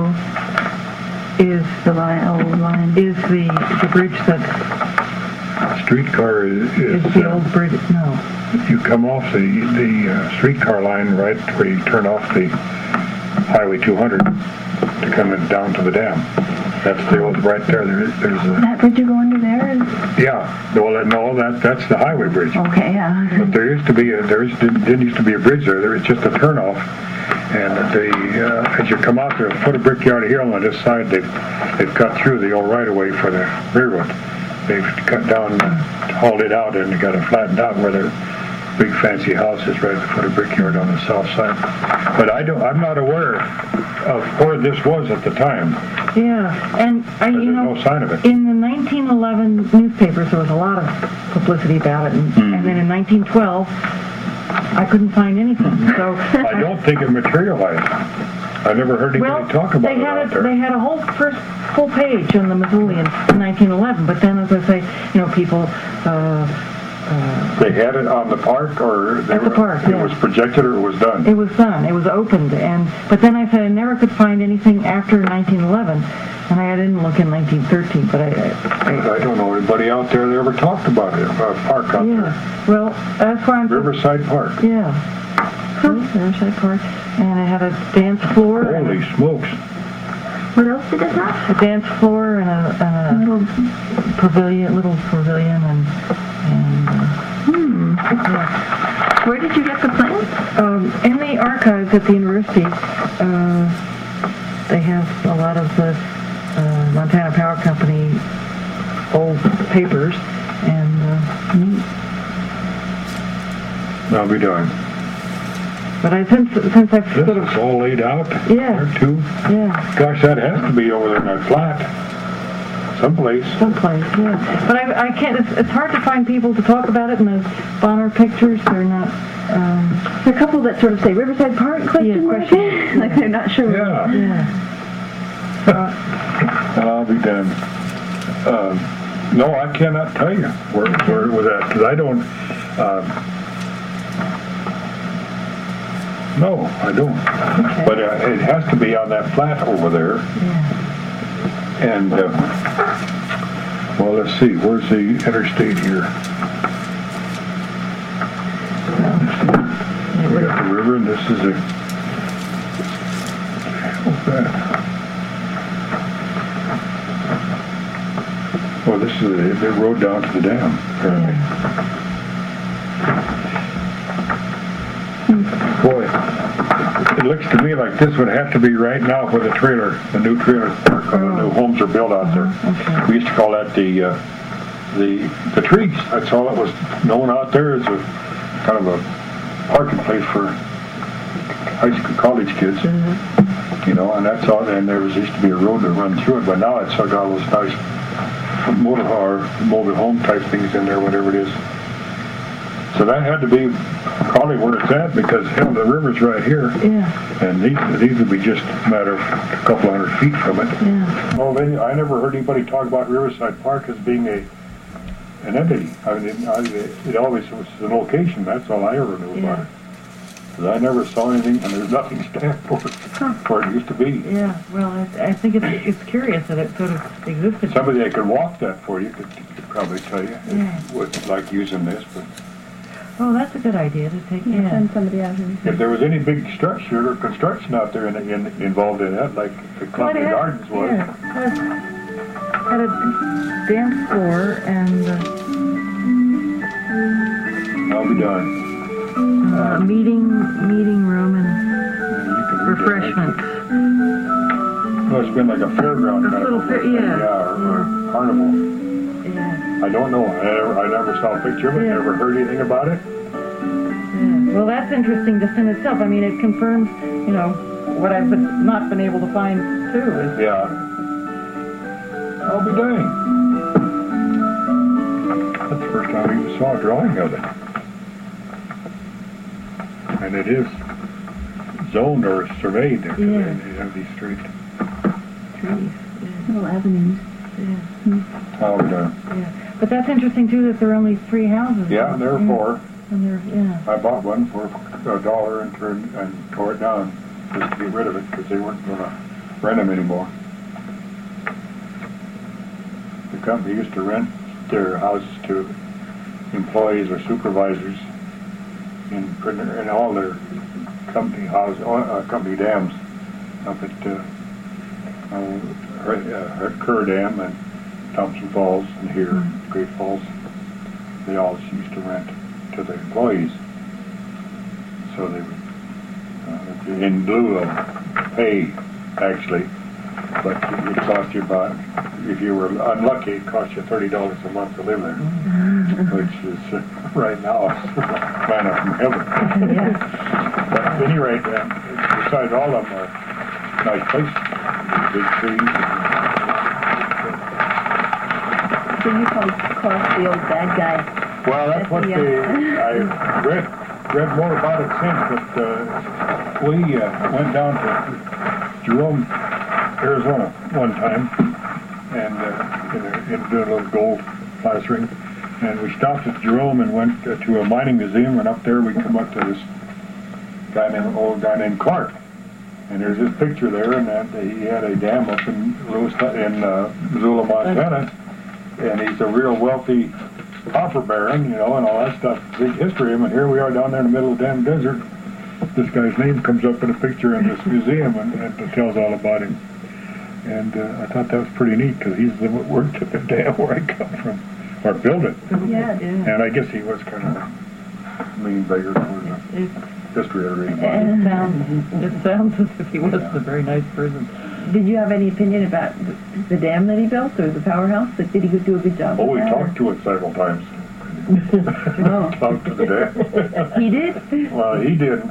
is the old line. Is the bridge that... Streetcar is the old bridge. No. You come off the streetcar line right where you turn off the Highway 200 to come down to the dam. That's the old right there. There's a... That bridge you go under there? Yeah. Well, no, that's the highway bridge. Okay, yeah. But there used to be didn't used to be a bridge there. There was just a turnoff. And as you come out there, a foot of Brickyard Hill on this side, they've cut through the old right-of-way for the railroad. They've cut down, hauled it out, and they got it flattened out where their big fancy house is right at the foot of Brickyard on the south side. But I'm not aware of where this was at the time. Yeah, and there's no sign of it. In the 1911 newspapers, there was a lot of publicity about it, and then in 1912, I couldn't find anything. So I don't think it materialized. I never heard anybody Well, talk about they it had out there. They had a whole first full page on the Missoula in 1911, but then, as I say, people. They had it on the park, or At the park, it yeah. was projected, or it was done? It was done. It was opened, but then I said I never could find anything after 1911, and I didn't look in 1913. But I don't know anybody out there that ever talked about it. Park out there, Well, that's why I'm. Riverside Park. Yeah. Riverside Park, and it had a dance floor. Holy smokes! What else did it have? A dance floor and a little pavilion, and yeah. Where did you get the plans? In the archives at the university, they have a lot of the Montana Power Company old papers, and I'll be darned. but since I've This sort of is all laid out. Yeah. There too. yeah. Gosh, that has to be over there in that flat, someplace. Someplace, yeah. But I can't, it's hard to find people to talk about it, and the Bonner pictures, they're not, There are a couple that sort of say Riverside Park, question mark? Like they're not sure. Yeah. yeah. I'll be damned. No, I cannot tell you where it was at, because I don't. No, I don't. Okay. But it has to be on that flat over there. Yeah. And well, let's see. Where's the interstate here? We got the river, and this is a. What's that? Well, this is the road down to the dam, apparently. Boy, it looks to me like this would have to be right now where the new trailer park, or the new homes are built out there. Okay. We used to call that the trees. That's all that was known out there as a kind of a parking place for high school, college kids. And that's all. And there used to be a road that run through it, but now it's got all those nice mobile home type things in there, whatever it is. So that had to be probably where it's at, because the river's right here. Yeah. And these would be just a matter of a couple hundred feet from it. Yeah. Well, I never heard anybody talk about Riverside Park as being an entity. I mean, it always was the location. That's all I ever knew about it. Because I never saw anything, and there's nothing stamped for it, where it used to be. Yeah, well, I think it's curious that it sort of existed. Somebody that could walk that for you could probably tell you. Yeah. Would like using this, but Oh, that's a good idea to take. Yeah. Send somebody out here. if there was any big structure or construction out there involved in that, like the Company Gardens was. Yeah, had a dance floor and I'll be darned. meeting room and You can read that, refreshments. Well, it's been like a fairground A kind little of fair- thing, yeah, or carnival. Yeah. I don't know. I never saw a picture of it. Yeah. Never heard anything about it. Yeah. Well, that's interesting just in itself. I mean, it confirms, what I've not been able to find too. Is Yeah. I'll be dang. That's the first time I even saw a drawing of it. And it is zoned or surveyed there. 'Cause Yeah. They have these streets. trees. Little avenues. Yeah. I'll be dang. Yeah. But that's interesting too that there are only 3 houses. Yeah, there are 4. And they're I bought one for $1 and tore it down just to get rid of it because they weren't going to rent them anymore. The company used to rent their houses to employees or supervisors in all their company company dams up at Kerr Dam and Thompson Falls and here, Great Falls. They all used to rent to the employees. So they would, in lieu of pay, actually, but it cost you about, if you were unlucky, it cost you $30 a month to live there, which is, right now, manna from heaven. But at any rate, besides all of them are nice places, big trees. So you call the old bad guy. Well, that's what I read more about it since, but we went down to Jerome, Arizona one time, and in doing a little gold plastering. And we stopped at Jerome and went to a mining museum, and up there we come up to this old guy named Clark. And there's this picture there, and that he had a dam up in Missoula, Montana, and he's a real wealthy copper baron, and all that stuff. Big history of him, and here we are down there in the middle of the damn desert. This guy's name comes up in a picture in this museum, and it tells all about him. And I thought that was pretty neat, because he's the one that worked at the dam where I come from, or built it. Yeah. And I guess he was kind of a mean beggar for the history I read about him. It sounds as if he was a very nice person. Did you have any opinion about the dam that he built or the powerhouse? Did he do a good job? Oh, we with that, talked to it several times. Talked to the dam. He did? Well, he didn't.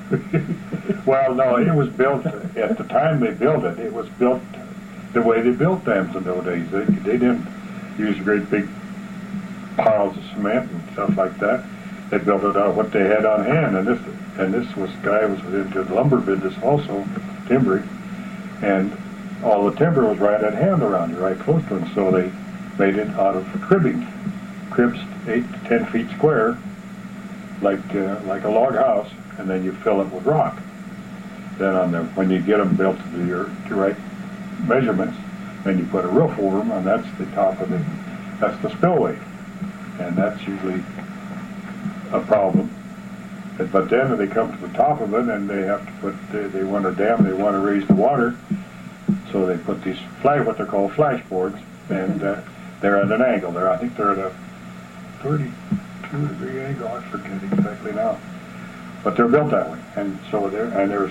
Well, no, it was built, at the time they built it, it was built the way they built dams in those days. They didn't use great big piles of cement and stuff like that. They built it out of what they had on hand, and this guy was into the lumber business also, timbering, and all the timber was right at hand around here, right close to it, so they made it out of cribbing. Cribs 8 to 10 feet square, like a log house, and then you fill it with rock. Then when you get them built to your right measurements, then you put a roof over them, and that's the top of that's the spillway, and that's usually a problem. But then they come to the top of it, and they have to they want a dam, they want to raise the water, so they put these what they're called flashboards, and they're at an angle. I think they're at a 32-degree angle. I forget exactly now, but they're built that way, and so there's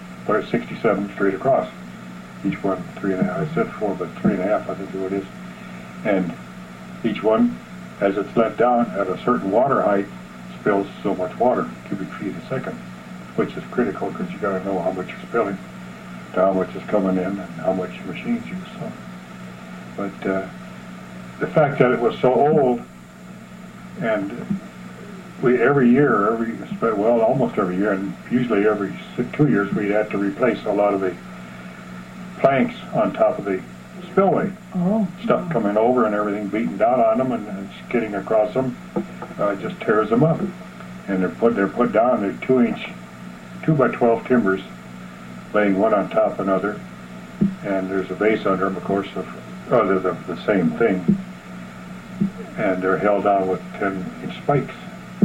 67 straight across. Each one 3.5. I said 4, but 3.5. I think is what it is. And each one, as it's let down at a certain water height, spills so much water, cubic feet a second, which is critical because you got to know how much you're spilling, to how much is coming in, and how much machines use. So, but the fact that it was so old, and almost every year, and usually every 2 years, we'd have to replace a lot of the planks on top of the spillway. Stuff coming over and everything beating down on them and skidding across them, just tears them up. And they're put down. They're 2 by 12 timbers, laying one on top of another, and there's a base under them, of course. They're the same thing, and they're held down with 10-inch spikes.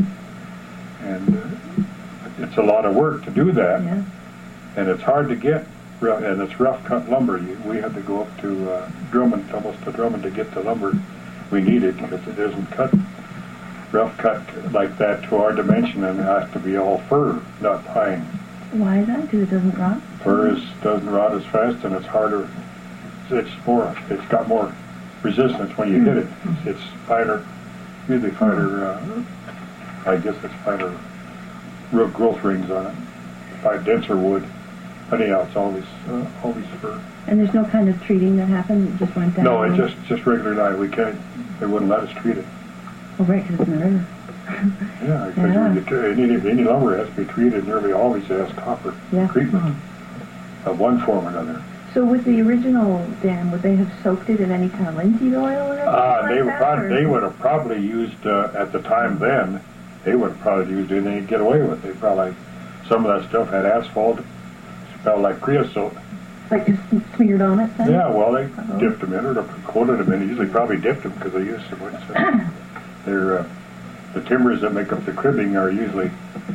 And it's a lot of work to do that, and it's hard to get. And it's rough cut lumber. We had to go up to Drummond, almost to Drummond, to get the lumber we needed, because it isn't rough cut like that to our dimension, and it has to be all fir, not pine. Why is that? Because it doesn't rot? Fir doesn't rot as fast, and it's harder. It's got more resistance when you hit it. It's finer, usually finer. I guess it's finer growth rings on it. By denser wood. Anyhow, it's always fir. And there's no kind of treating that happened? It just went down? No, it just regular diet. We can't. They wouldn't let us treat it. Oh, right, because it's in the river. Yeah, because any lumber has to be treated. Nearly always has copper treatment of one form or another. So with the original dam, would they have soaked it in any kind of linseed oil or anything? They would have probably used at the time then. They would have probably used anything to get away with. They probably some of that stuff had asphalt. Smelled like creosote. Like just smeared on it then? Yeah, well, they dipped them in or coated them in. Usually probably dipped them because they used so much. They're, the timbers that make up the cribbing are usually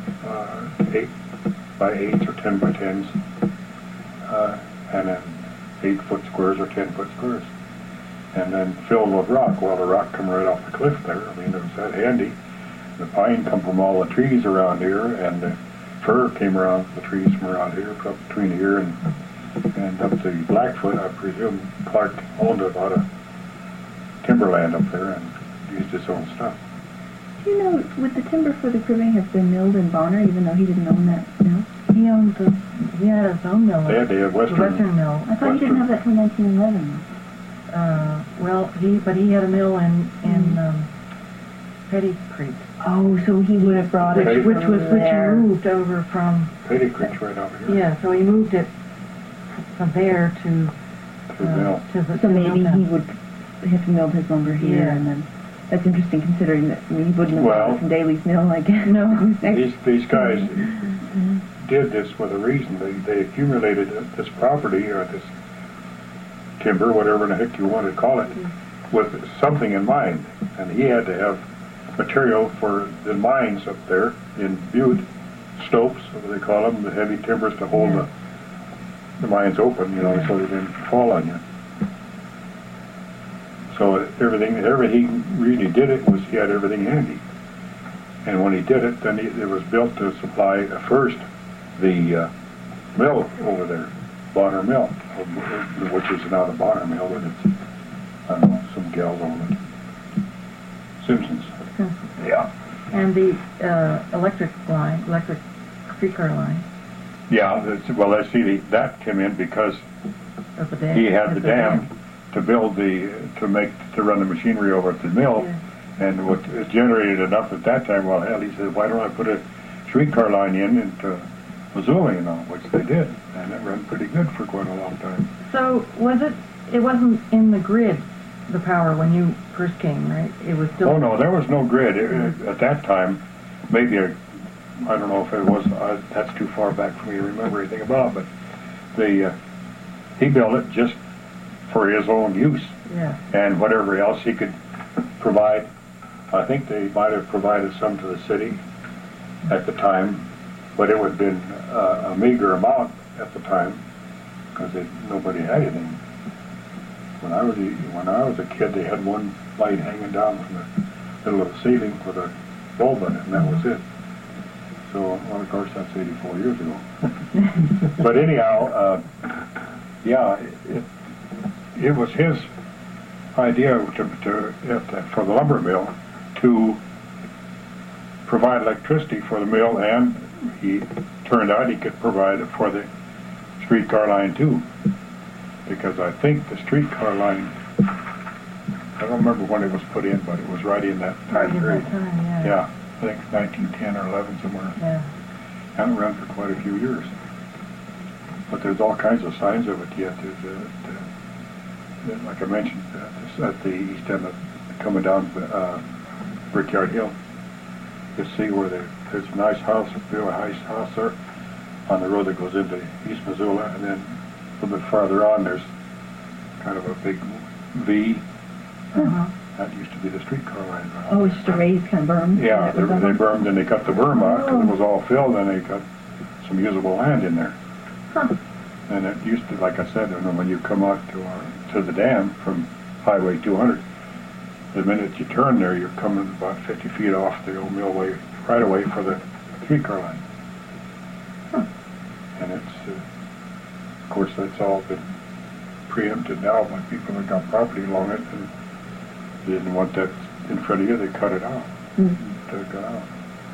8 by 8s or 10 by 10s. And then 8-foot squares or 10-foot squares. And then filled with rock. Well, the rock come right off the cliff there. I mean, it was that handy. The pine come from all the trees around here, and the fir came around the trees from around here, up between here and up to Blackfoot. I presume Clark owned a lot of timberland up there and used his own stuff. Do you know, would the timber for the cribbing have been milled in Bonner, even though he didn't own that mill? He had his own mill. They had Western Mill. I thought he didn't have that till 1911. He had a mill in Petty Creek. Oh, so he would have brought it which he moved over from. Petty Creek's right over here. Yeah, so he moved it from there to the mill. the So maybe mill. he would have milled his lumber here, Yeah. and then that's interesting considering that he wouldn't have Well, bought it from Daly's Mill, I guess. No. These guys did this with a reason. They accumulated this property or this timber, whatever the heck you want to call it, with something in mind. And he had to have material for the mines up there in Butte, stopes, what they call them, the heavy timbers to hold the mines open, so they didn't fall on you. So everything he really did it was he had everything handy. And when he did it, then it was built to supply first the mill over there, Bonner Mill, which is not a Bonner Mill, but it's, I don't know, some gals own it. Simpsons. Yeah. And the electric streetcar line Yeah, let's see, that came in because of the dam. he had the dam to build to run the machinery over at the mill, and it generated enough at that time. Well, hell, he said, why don't I put a streetcar line into Missoula, which they did, and it ran pretty good for quite a long time. So it wasn't in the grid, the power, when you first came, right? It was still... Oh, no, there was no grid. At that time, maybe I don't know if it was, that's too far back for me to remember anything about, but he built it just for his own use. Yeah. And whatever else he could provide. I think they might have provided some to the city at the time, but it would have been a meager amount at the time because nobody had anything. When I was a kid, they had one light hanging down from the middle of the ceiling with a bulb in it, and that was it. So, well, of course, that's 84 years ago. But anyhow, it was his idea for the lumber mill to provide electricity for the mill, and he turned out he could provide it for the streetcar line too. Because I think the streetcar line, I don't remember when it was put in, but it was right in that time period. Yeah, I think 1910 or 11 somewhere. Yeah. Haven't run for quite a few years. But there's all kinds of signs of it yet. Like I mentioned, at the east end of coming down Brickyard Hill, you see where there's a nice house, a real nice house there on the road that goes into East Missoula, and then a little bit farther on there's kind of a big V. That used to be the streetcar line. Oh, it's just a raised kind of berm? Yeah, they bermed and they cut the berm out because it was all filled, and they got some usable land in there. And it used to, like I said, when you come out to the dam from Highway 200, the minute you turn there, you're coming about 50 feet off the old millway right away for the streetcar line. And it's, of course, that's all been preempted now by people that got property along it, and they didn't want that in front of you, they cut it out. Took it out.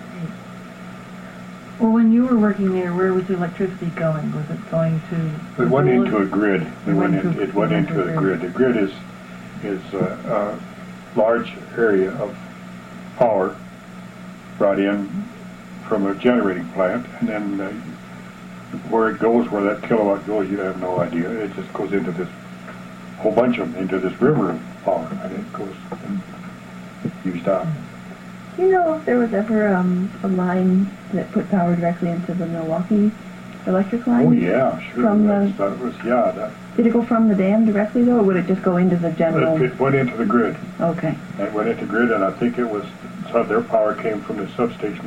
Well, when you were working there, where was the electricity going? Was it going to... It went into a grid. It went into a grid. The grid is a large area of power brought in from a generating plant, and then where it goes, where that kilowatt goes, you have no idea. It just goes into this whole bunch of them, into this river of power, and it goes and used up. Do you know if there was ever a line that put power directly into the Milwaukee electric line? Oh yeah, sure. From did it go from the dam directly though, or would it just go into the general? It went into the grid. Okay. It went into the grid, and I think so their power came from the substation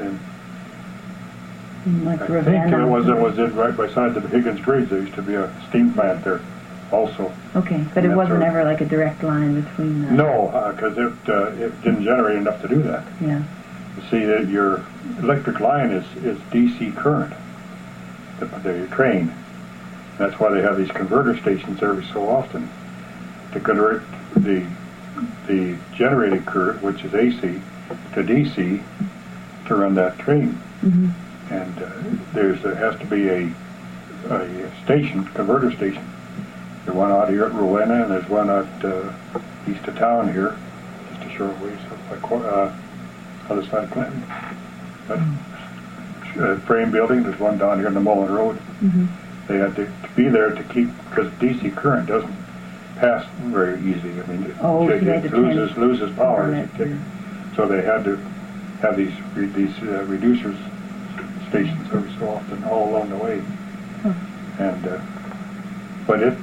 Like I think it was in right beside the Higgins Bridge. There used to be a steam plant there also. Okay, but it wasn't ever like a direct line between the... No, because it didn't generate enough to do that. Yeah. You see, that your electric line is DC current, the train. That's why they have these converter stations every so often to convert the generating current, which is AC, to DC to run that train. And there has to be a station, converter station. There's one out here at Rowena, and there's one out east of town here, just a short ways other side of Clinton. That frame building, there's one down here in the Mullen Road. They had to be there to keep, because DC current doesn't pass very easy. I mean, Oh, so they had to loses power. turn it. So they had to have these reducers stations every so often all along the way. And but it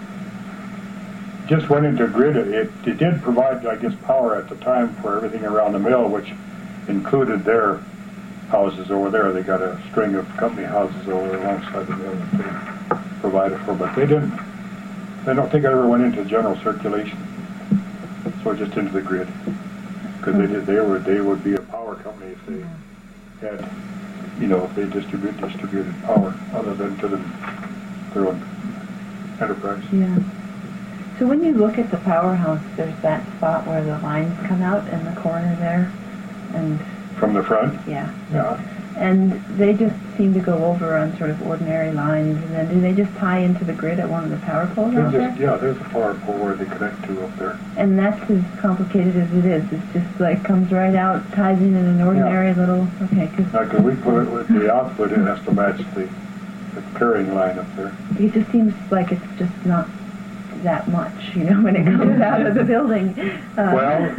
just went into grid. It did provide, I guess, power at the time for everything around the mill, which included their houses over there. They got a string of company houses over alongside the mill that they provided for, but they didn't. I don't think it ever went into general circulation. So just into the grid, because they would be a power company if they had, if they distributed power other than to their own enterprise. Yeah. So when you look at the powerhouse, there's that spot where the lines come out in the corner there, and from the front. Yeah. Yeah. And they just seem to go over on sort of ordinary lines, and then do they just tie into the grid at one of the power poles out there? Yeah, there's a power pole where they connect to up there. And that's as complicated as it is. It's just like comes right out, ties in an ordinary little. Okay. Because we put it with the output, it has to match the carrying line up there. It just seems like it's just not that much, when it comes out of the building. Well.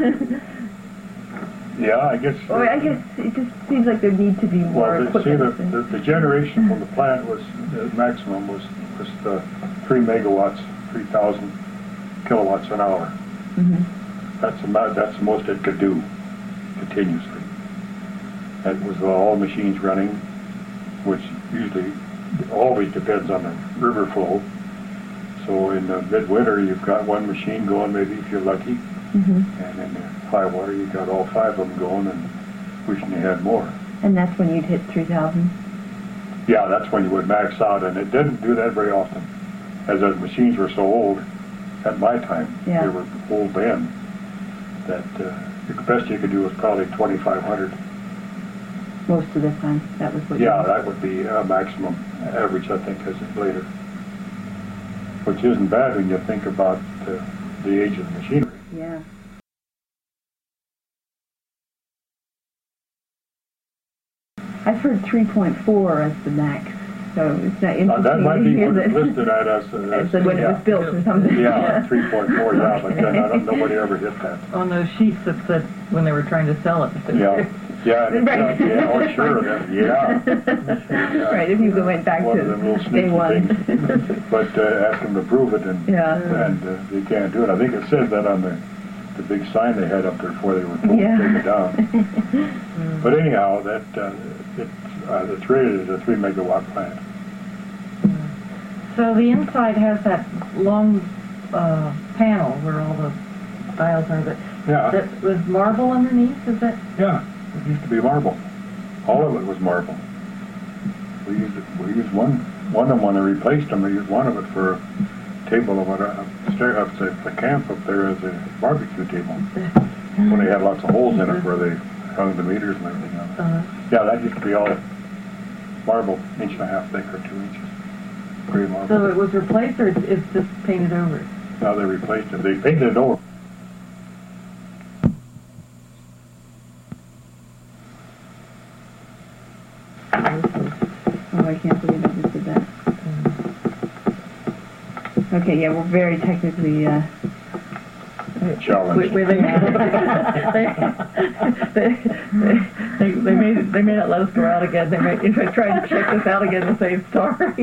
Yeah, I guess. Well, I guess it just seems like there need to be more equipment. See, the generation from the plant was maximum was 3 megawatts, 3,000 kilowatts an hour. Mm-hmm. That's the most it could do continuously. That was all machines running, which usually always depends on the river flow. So in the midwinter, you've got one machine going, maybe if you're lucky. Mm-hmm. And in the high water, you got all 5 of them going, and wishing you had more. And that's when you'd hit 3,000? Yeah, that's when you would max out, and it didn't do that very often. As the machines were so old, at my time, they were old then, that the best you could do was probably 2,500. Most of the time, that was what that would be a maximum average, I think, as it later. Which isn't bad when you think about the age of the machinery. Yeah. I've heard 3.4 as the max, so it's not interesting. That might be listed at us as when it was built or something. Yeah, 3.4, but then nobody ever hit that. On those sheets that said when they were trying to sell it. Yeah, right. Oh, sure, yeah. Right, if you went back one to of them little day one. But ask them to prove it, and they can't do it. I think it says that on the big sign they had up there before they were told to take it down. But anyhow, it's rated as a 3 megawatt plant. So the inside has that long panel where all the dials are. That was marble underneath, is that? Yeah, it used to be marble. All of it was marble. We used one of them when they replaced them. We used one of it for a table of the camp up there as a barbecue table. When they had lots of holes in it where they hung the meters and everything on it. Yeah, that used to be all marble, 1.5 thick or 2 inches. Gray marble. So it was replaced, or it's just painted over? No, they replaced it. They painted it over. Oh, I can't believe I just did that. Okay, yeah, we're very technically challenged. They may not let us go out again. They may try to check this out again, the same story.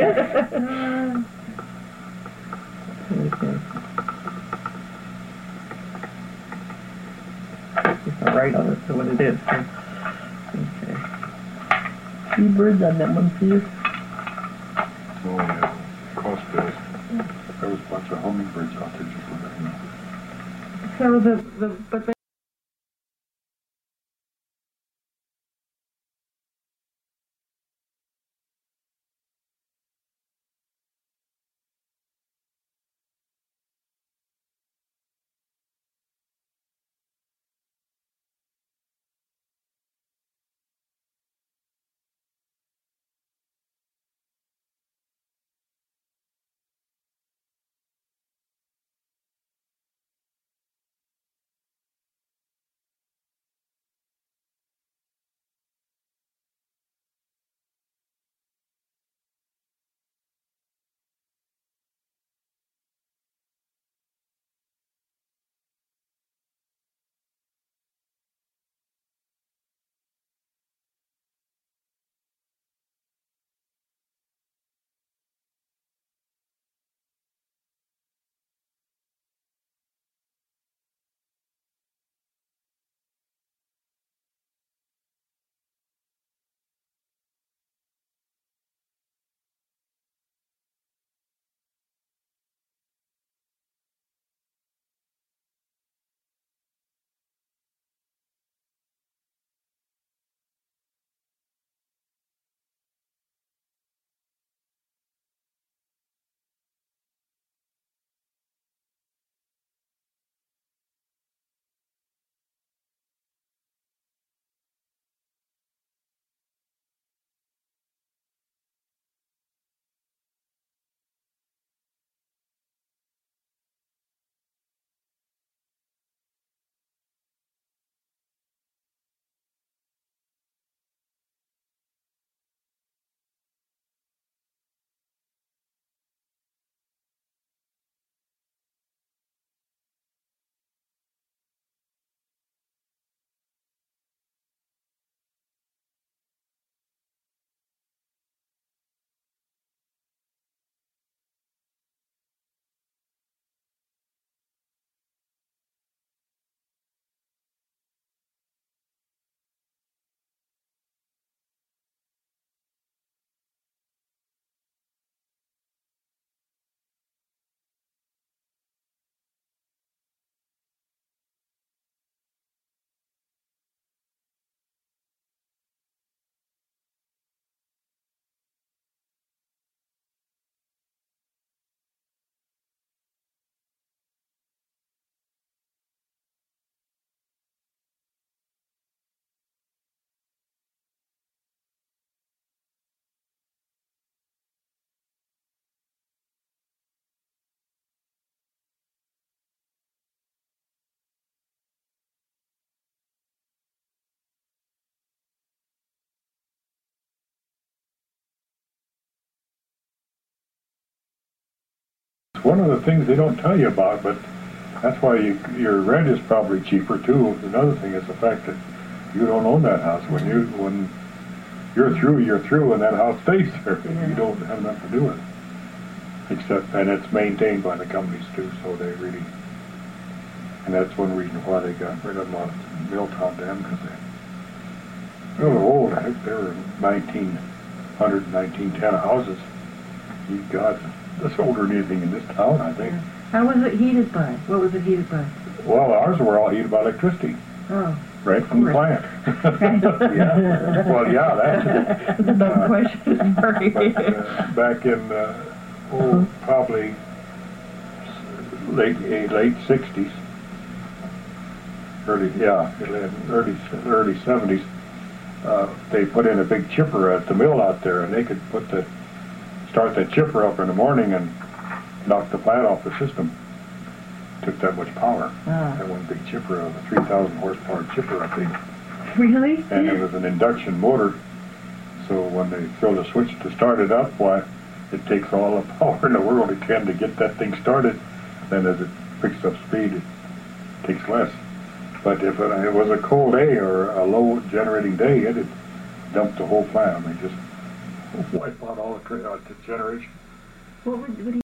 It's not right on it, so what it is. Okay. Few birds on that one for you. Oh, yeah. Cost bills. There was a bunch of hummingbirds out there just living. So but It's one of the things they don't tell you about, but that's why your rent is probably cheaper too. Another thing is the fact that you don't own that house. When you're through, and that house stays there. You don't have nothing to do with it. And it's maintained by the companies too, so they really, and that's one reason why they got rid of a lot of Milltown Dam, because they were old. I think they were 1900, 1910 houses. God, that's older than anything in this town, I think. How was it heated by? What was it heated by? Well, ours were all heated by electricity. Oh. Right from the plant. Yeah. Well, yeah, that's a dumb question. But, back in, probably late 60s, early 70s, they put in a big chipper at the mill out there, and they could start that chipper up in the morning and knock the plant off the system. Took that much power. That one big chipper, a 3,000 horsepower chipper, I think. Really? And it was an induction motor, so when they throw the switch to start it up, why, it takes all the power in the world it can to get that thing started. Then as it picks up speed, it takes less. But if it was a cold day or a low generating day, it'd dump the whole plant. I mean, just wipe out all the generation. What would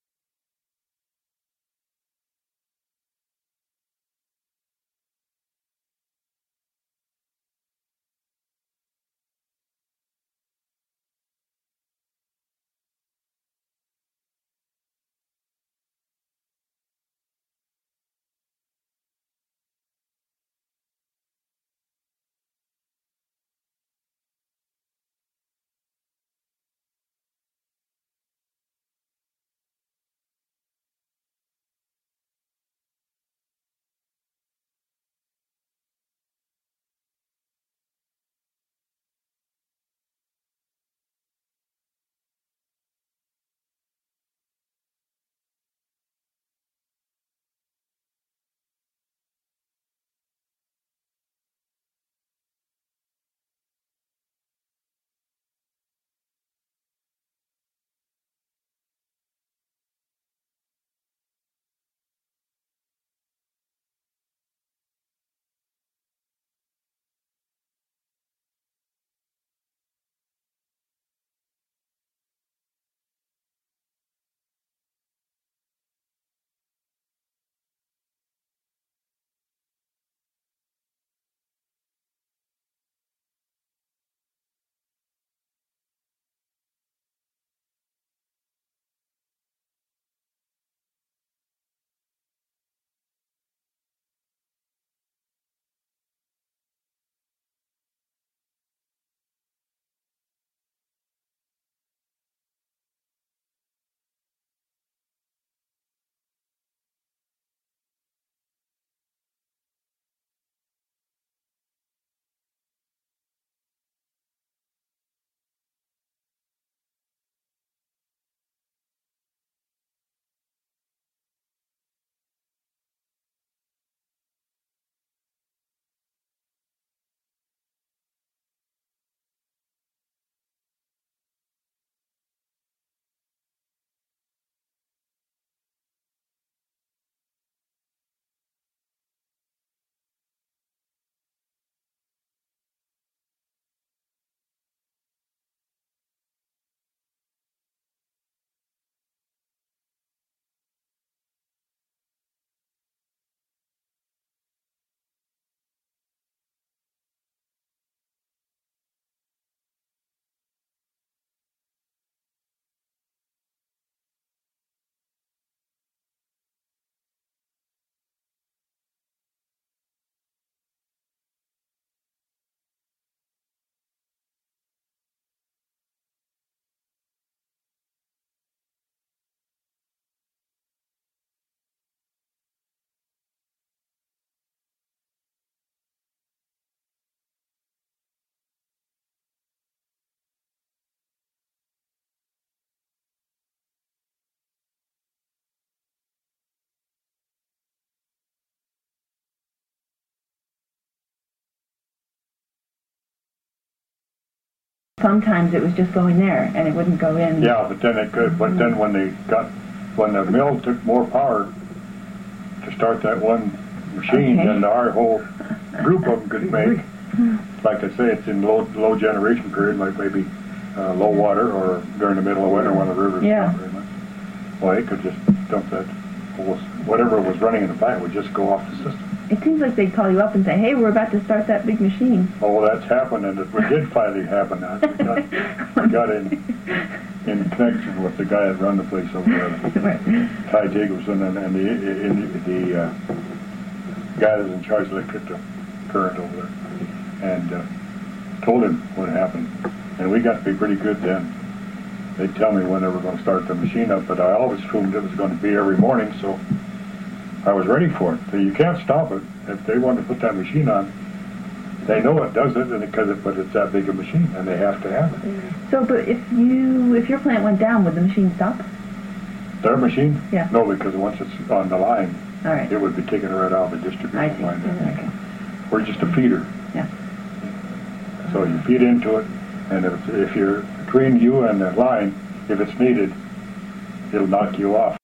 sometimes it was just going there and it wouldn't go in. Yeah, but then it could. But then when they got when the mill took more power to start that one machine than our whole group of them could make. Like I say, it's in low generation period, like maybe low water or during the middle of winter when the river's not very much. Well, it could just dump that whatever was running in the plant would just go off the system. It seems like they'd call you up and say, hey, we're about to start that big machine. Oh, that's happened, and it did finally happen. We got in connection with the guy that run the place over there, Ty Jacobson, and the guy that was in charge of electric current over there, and told him what happened. And we got to be pretty good then. They'd tell me when they were going to start the machine up, but I always assumed it was going to be every morning, so I was ready for it. So you can't stop it. If they want to put that machine on, they know it does it, but it's that big a machine, and they have to have it. So, but if your plant went down, would the machine stop? Their machine? Yeah. No, because once it's on the line, all right, it would be taken right out of the distribution line. Okay. We're just a feeder. Yeah. So you feed into it, and if you're between you and the line, if it's needed, it'll knock you off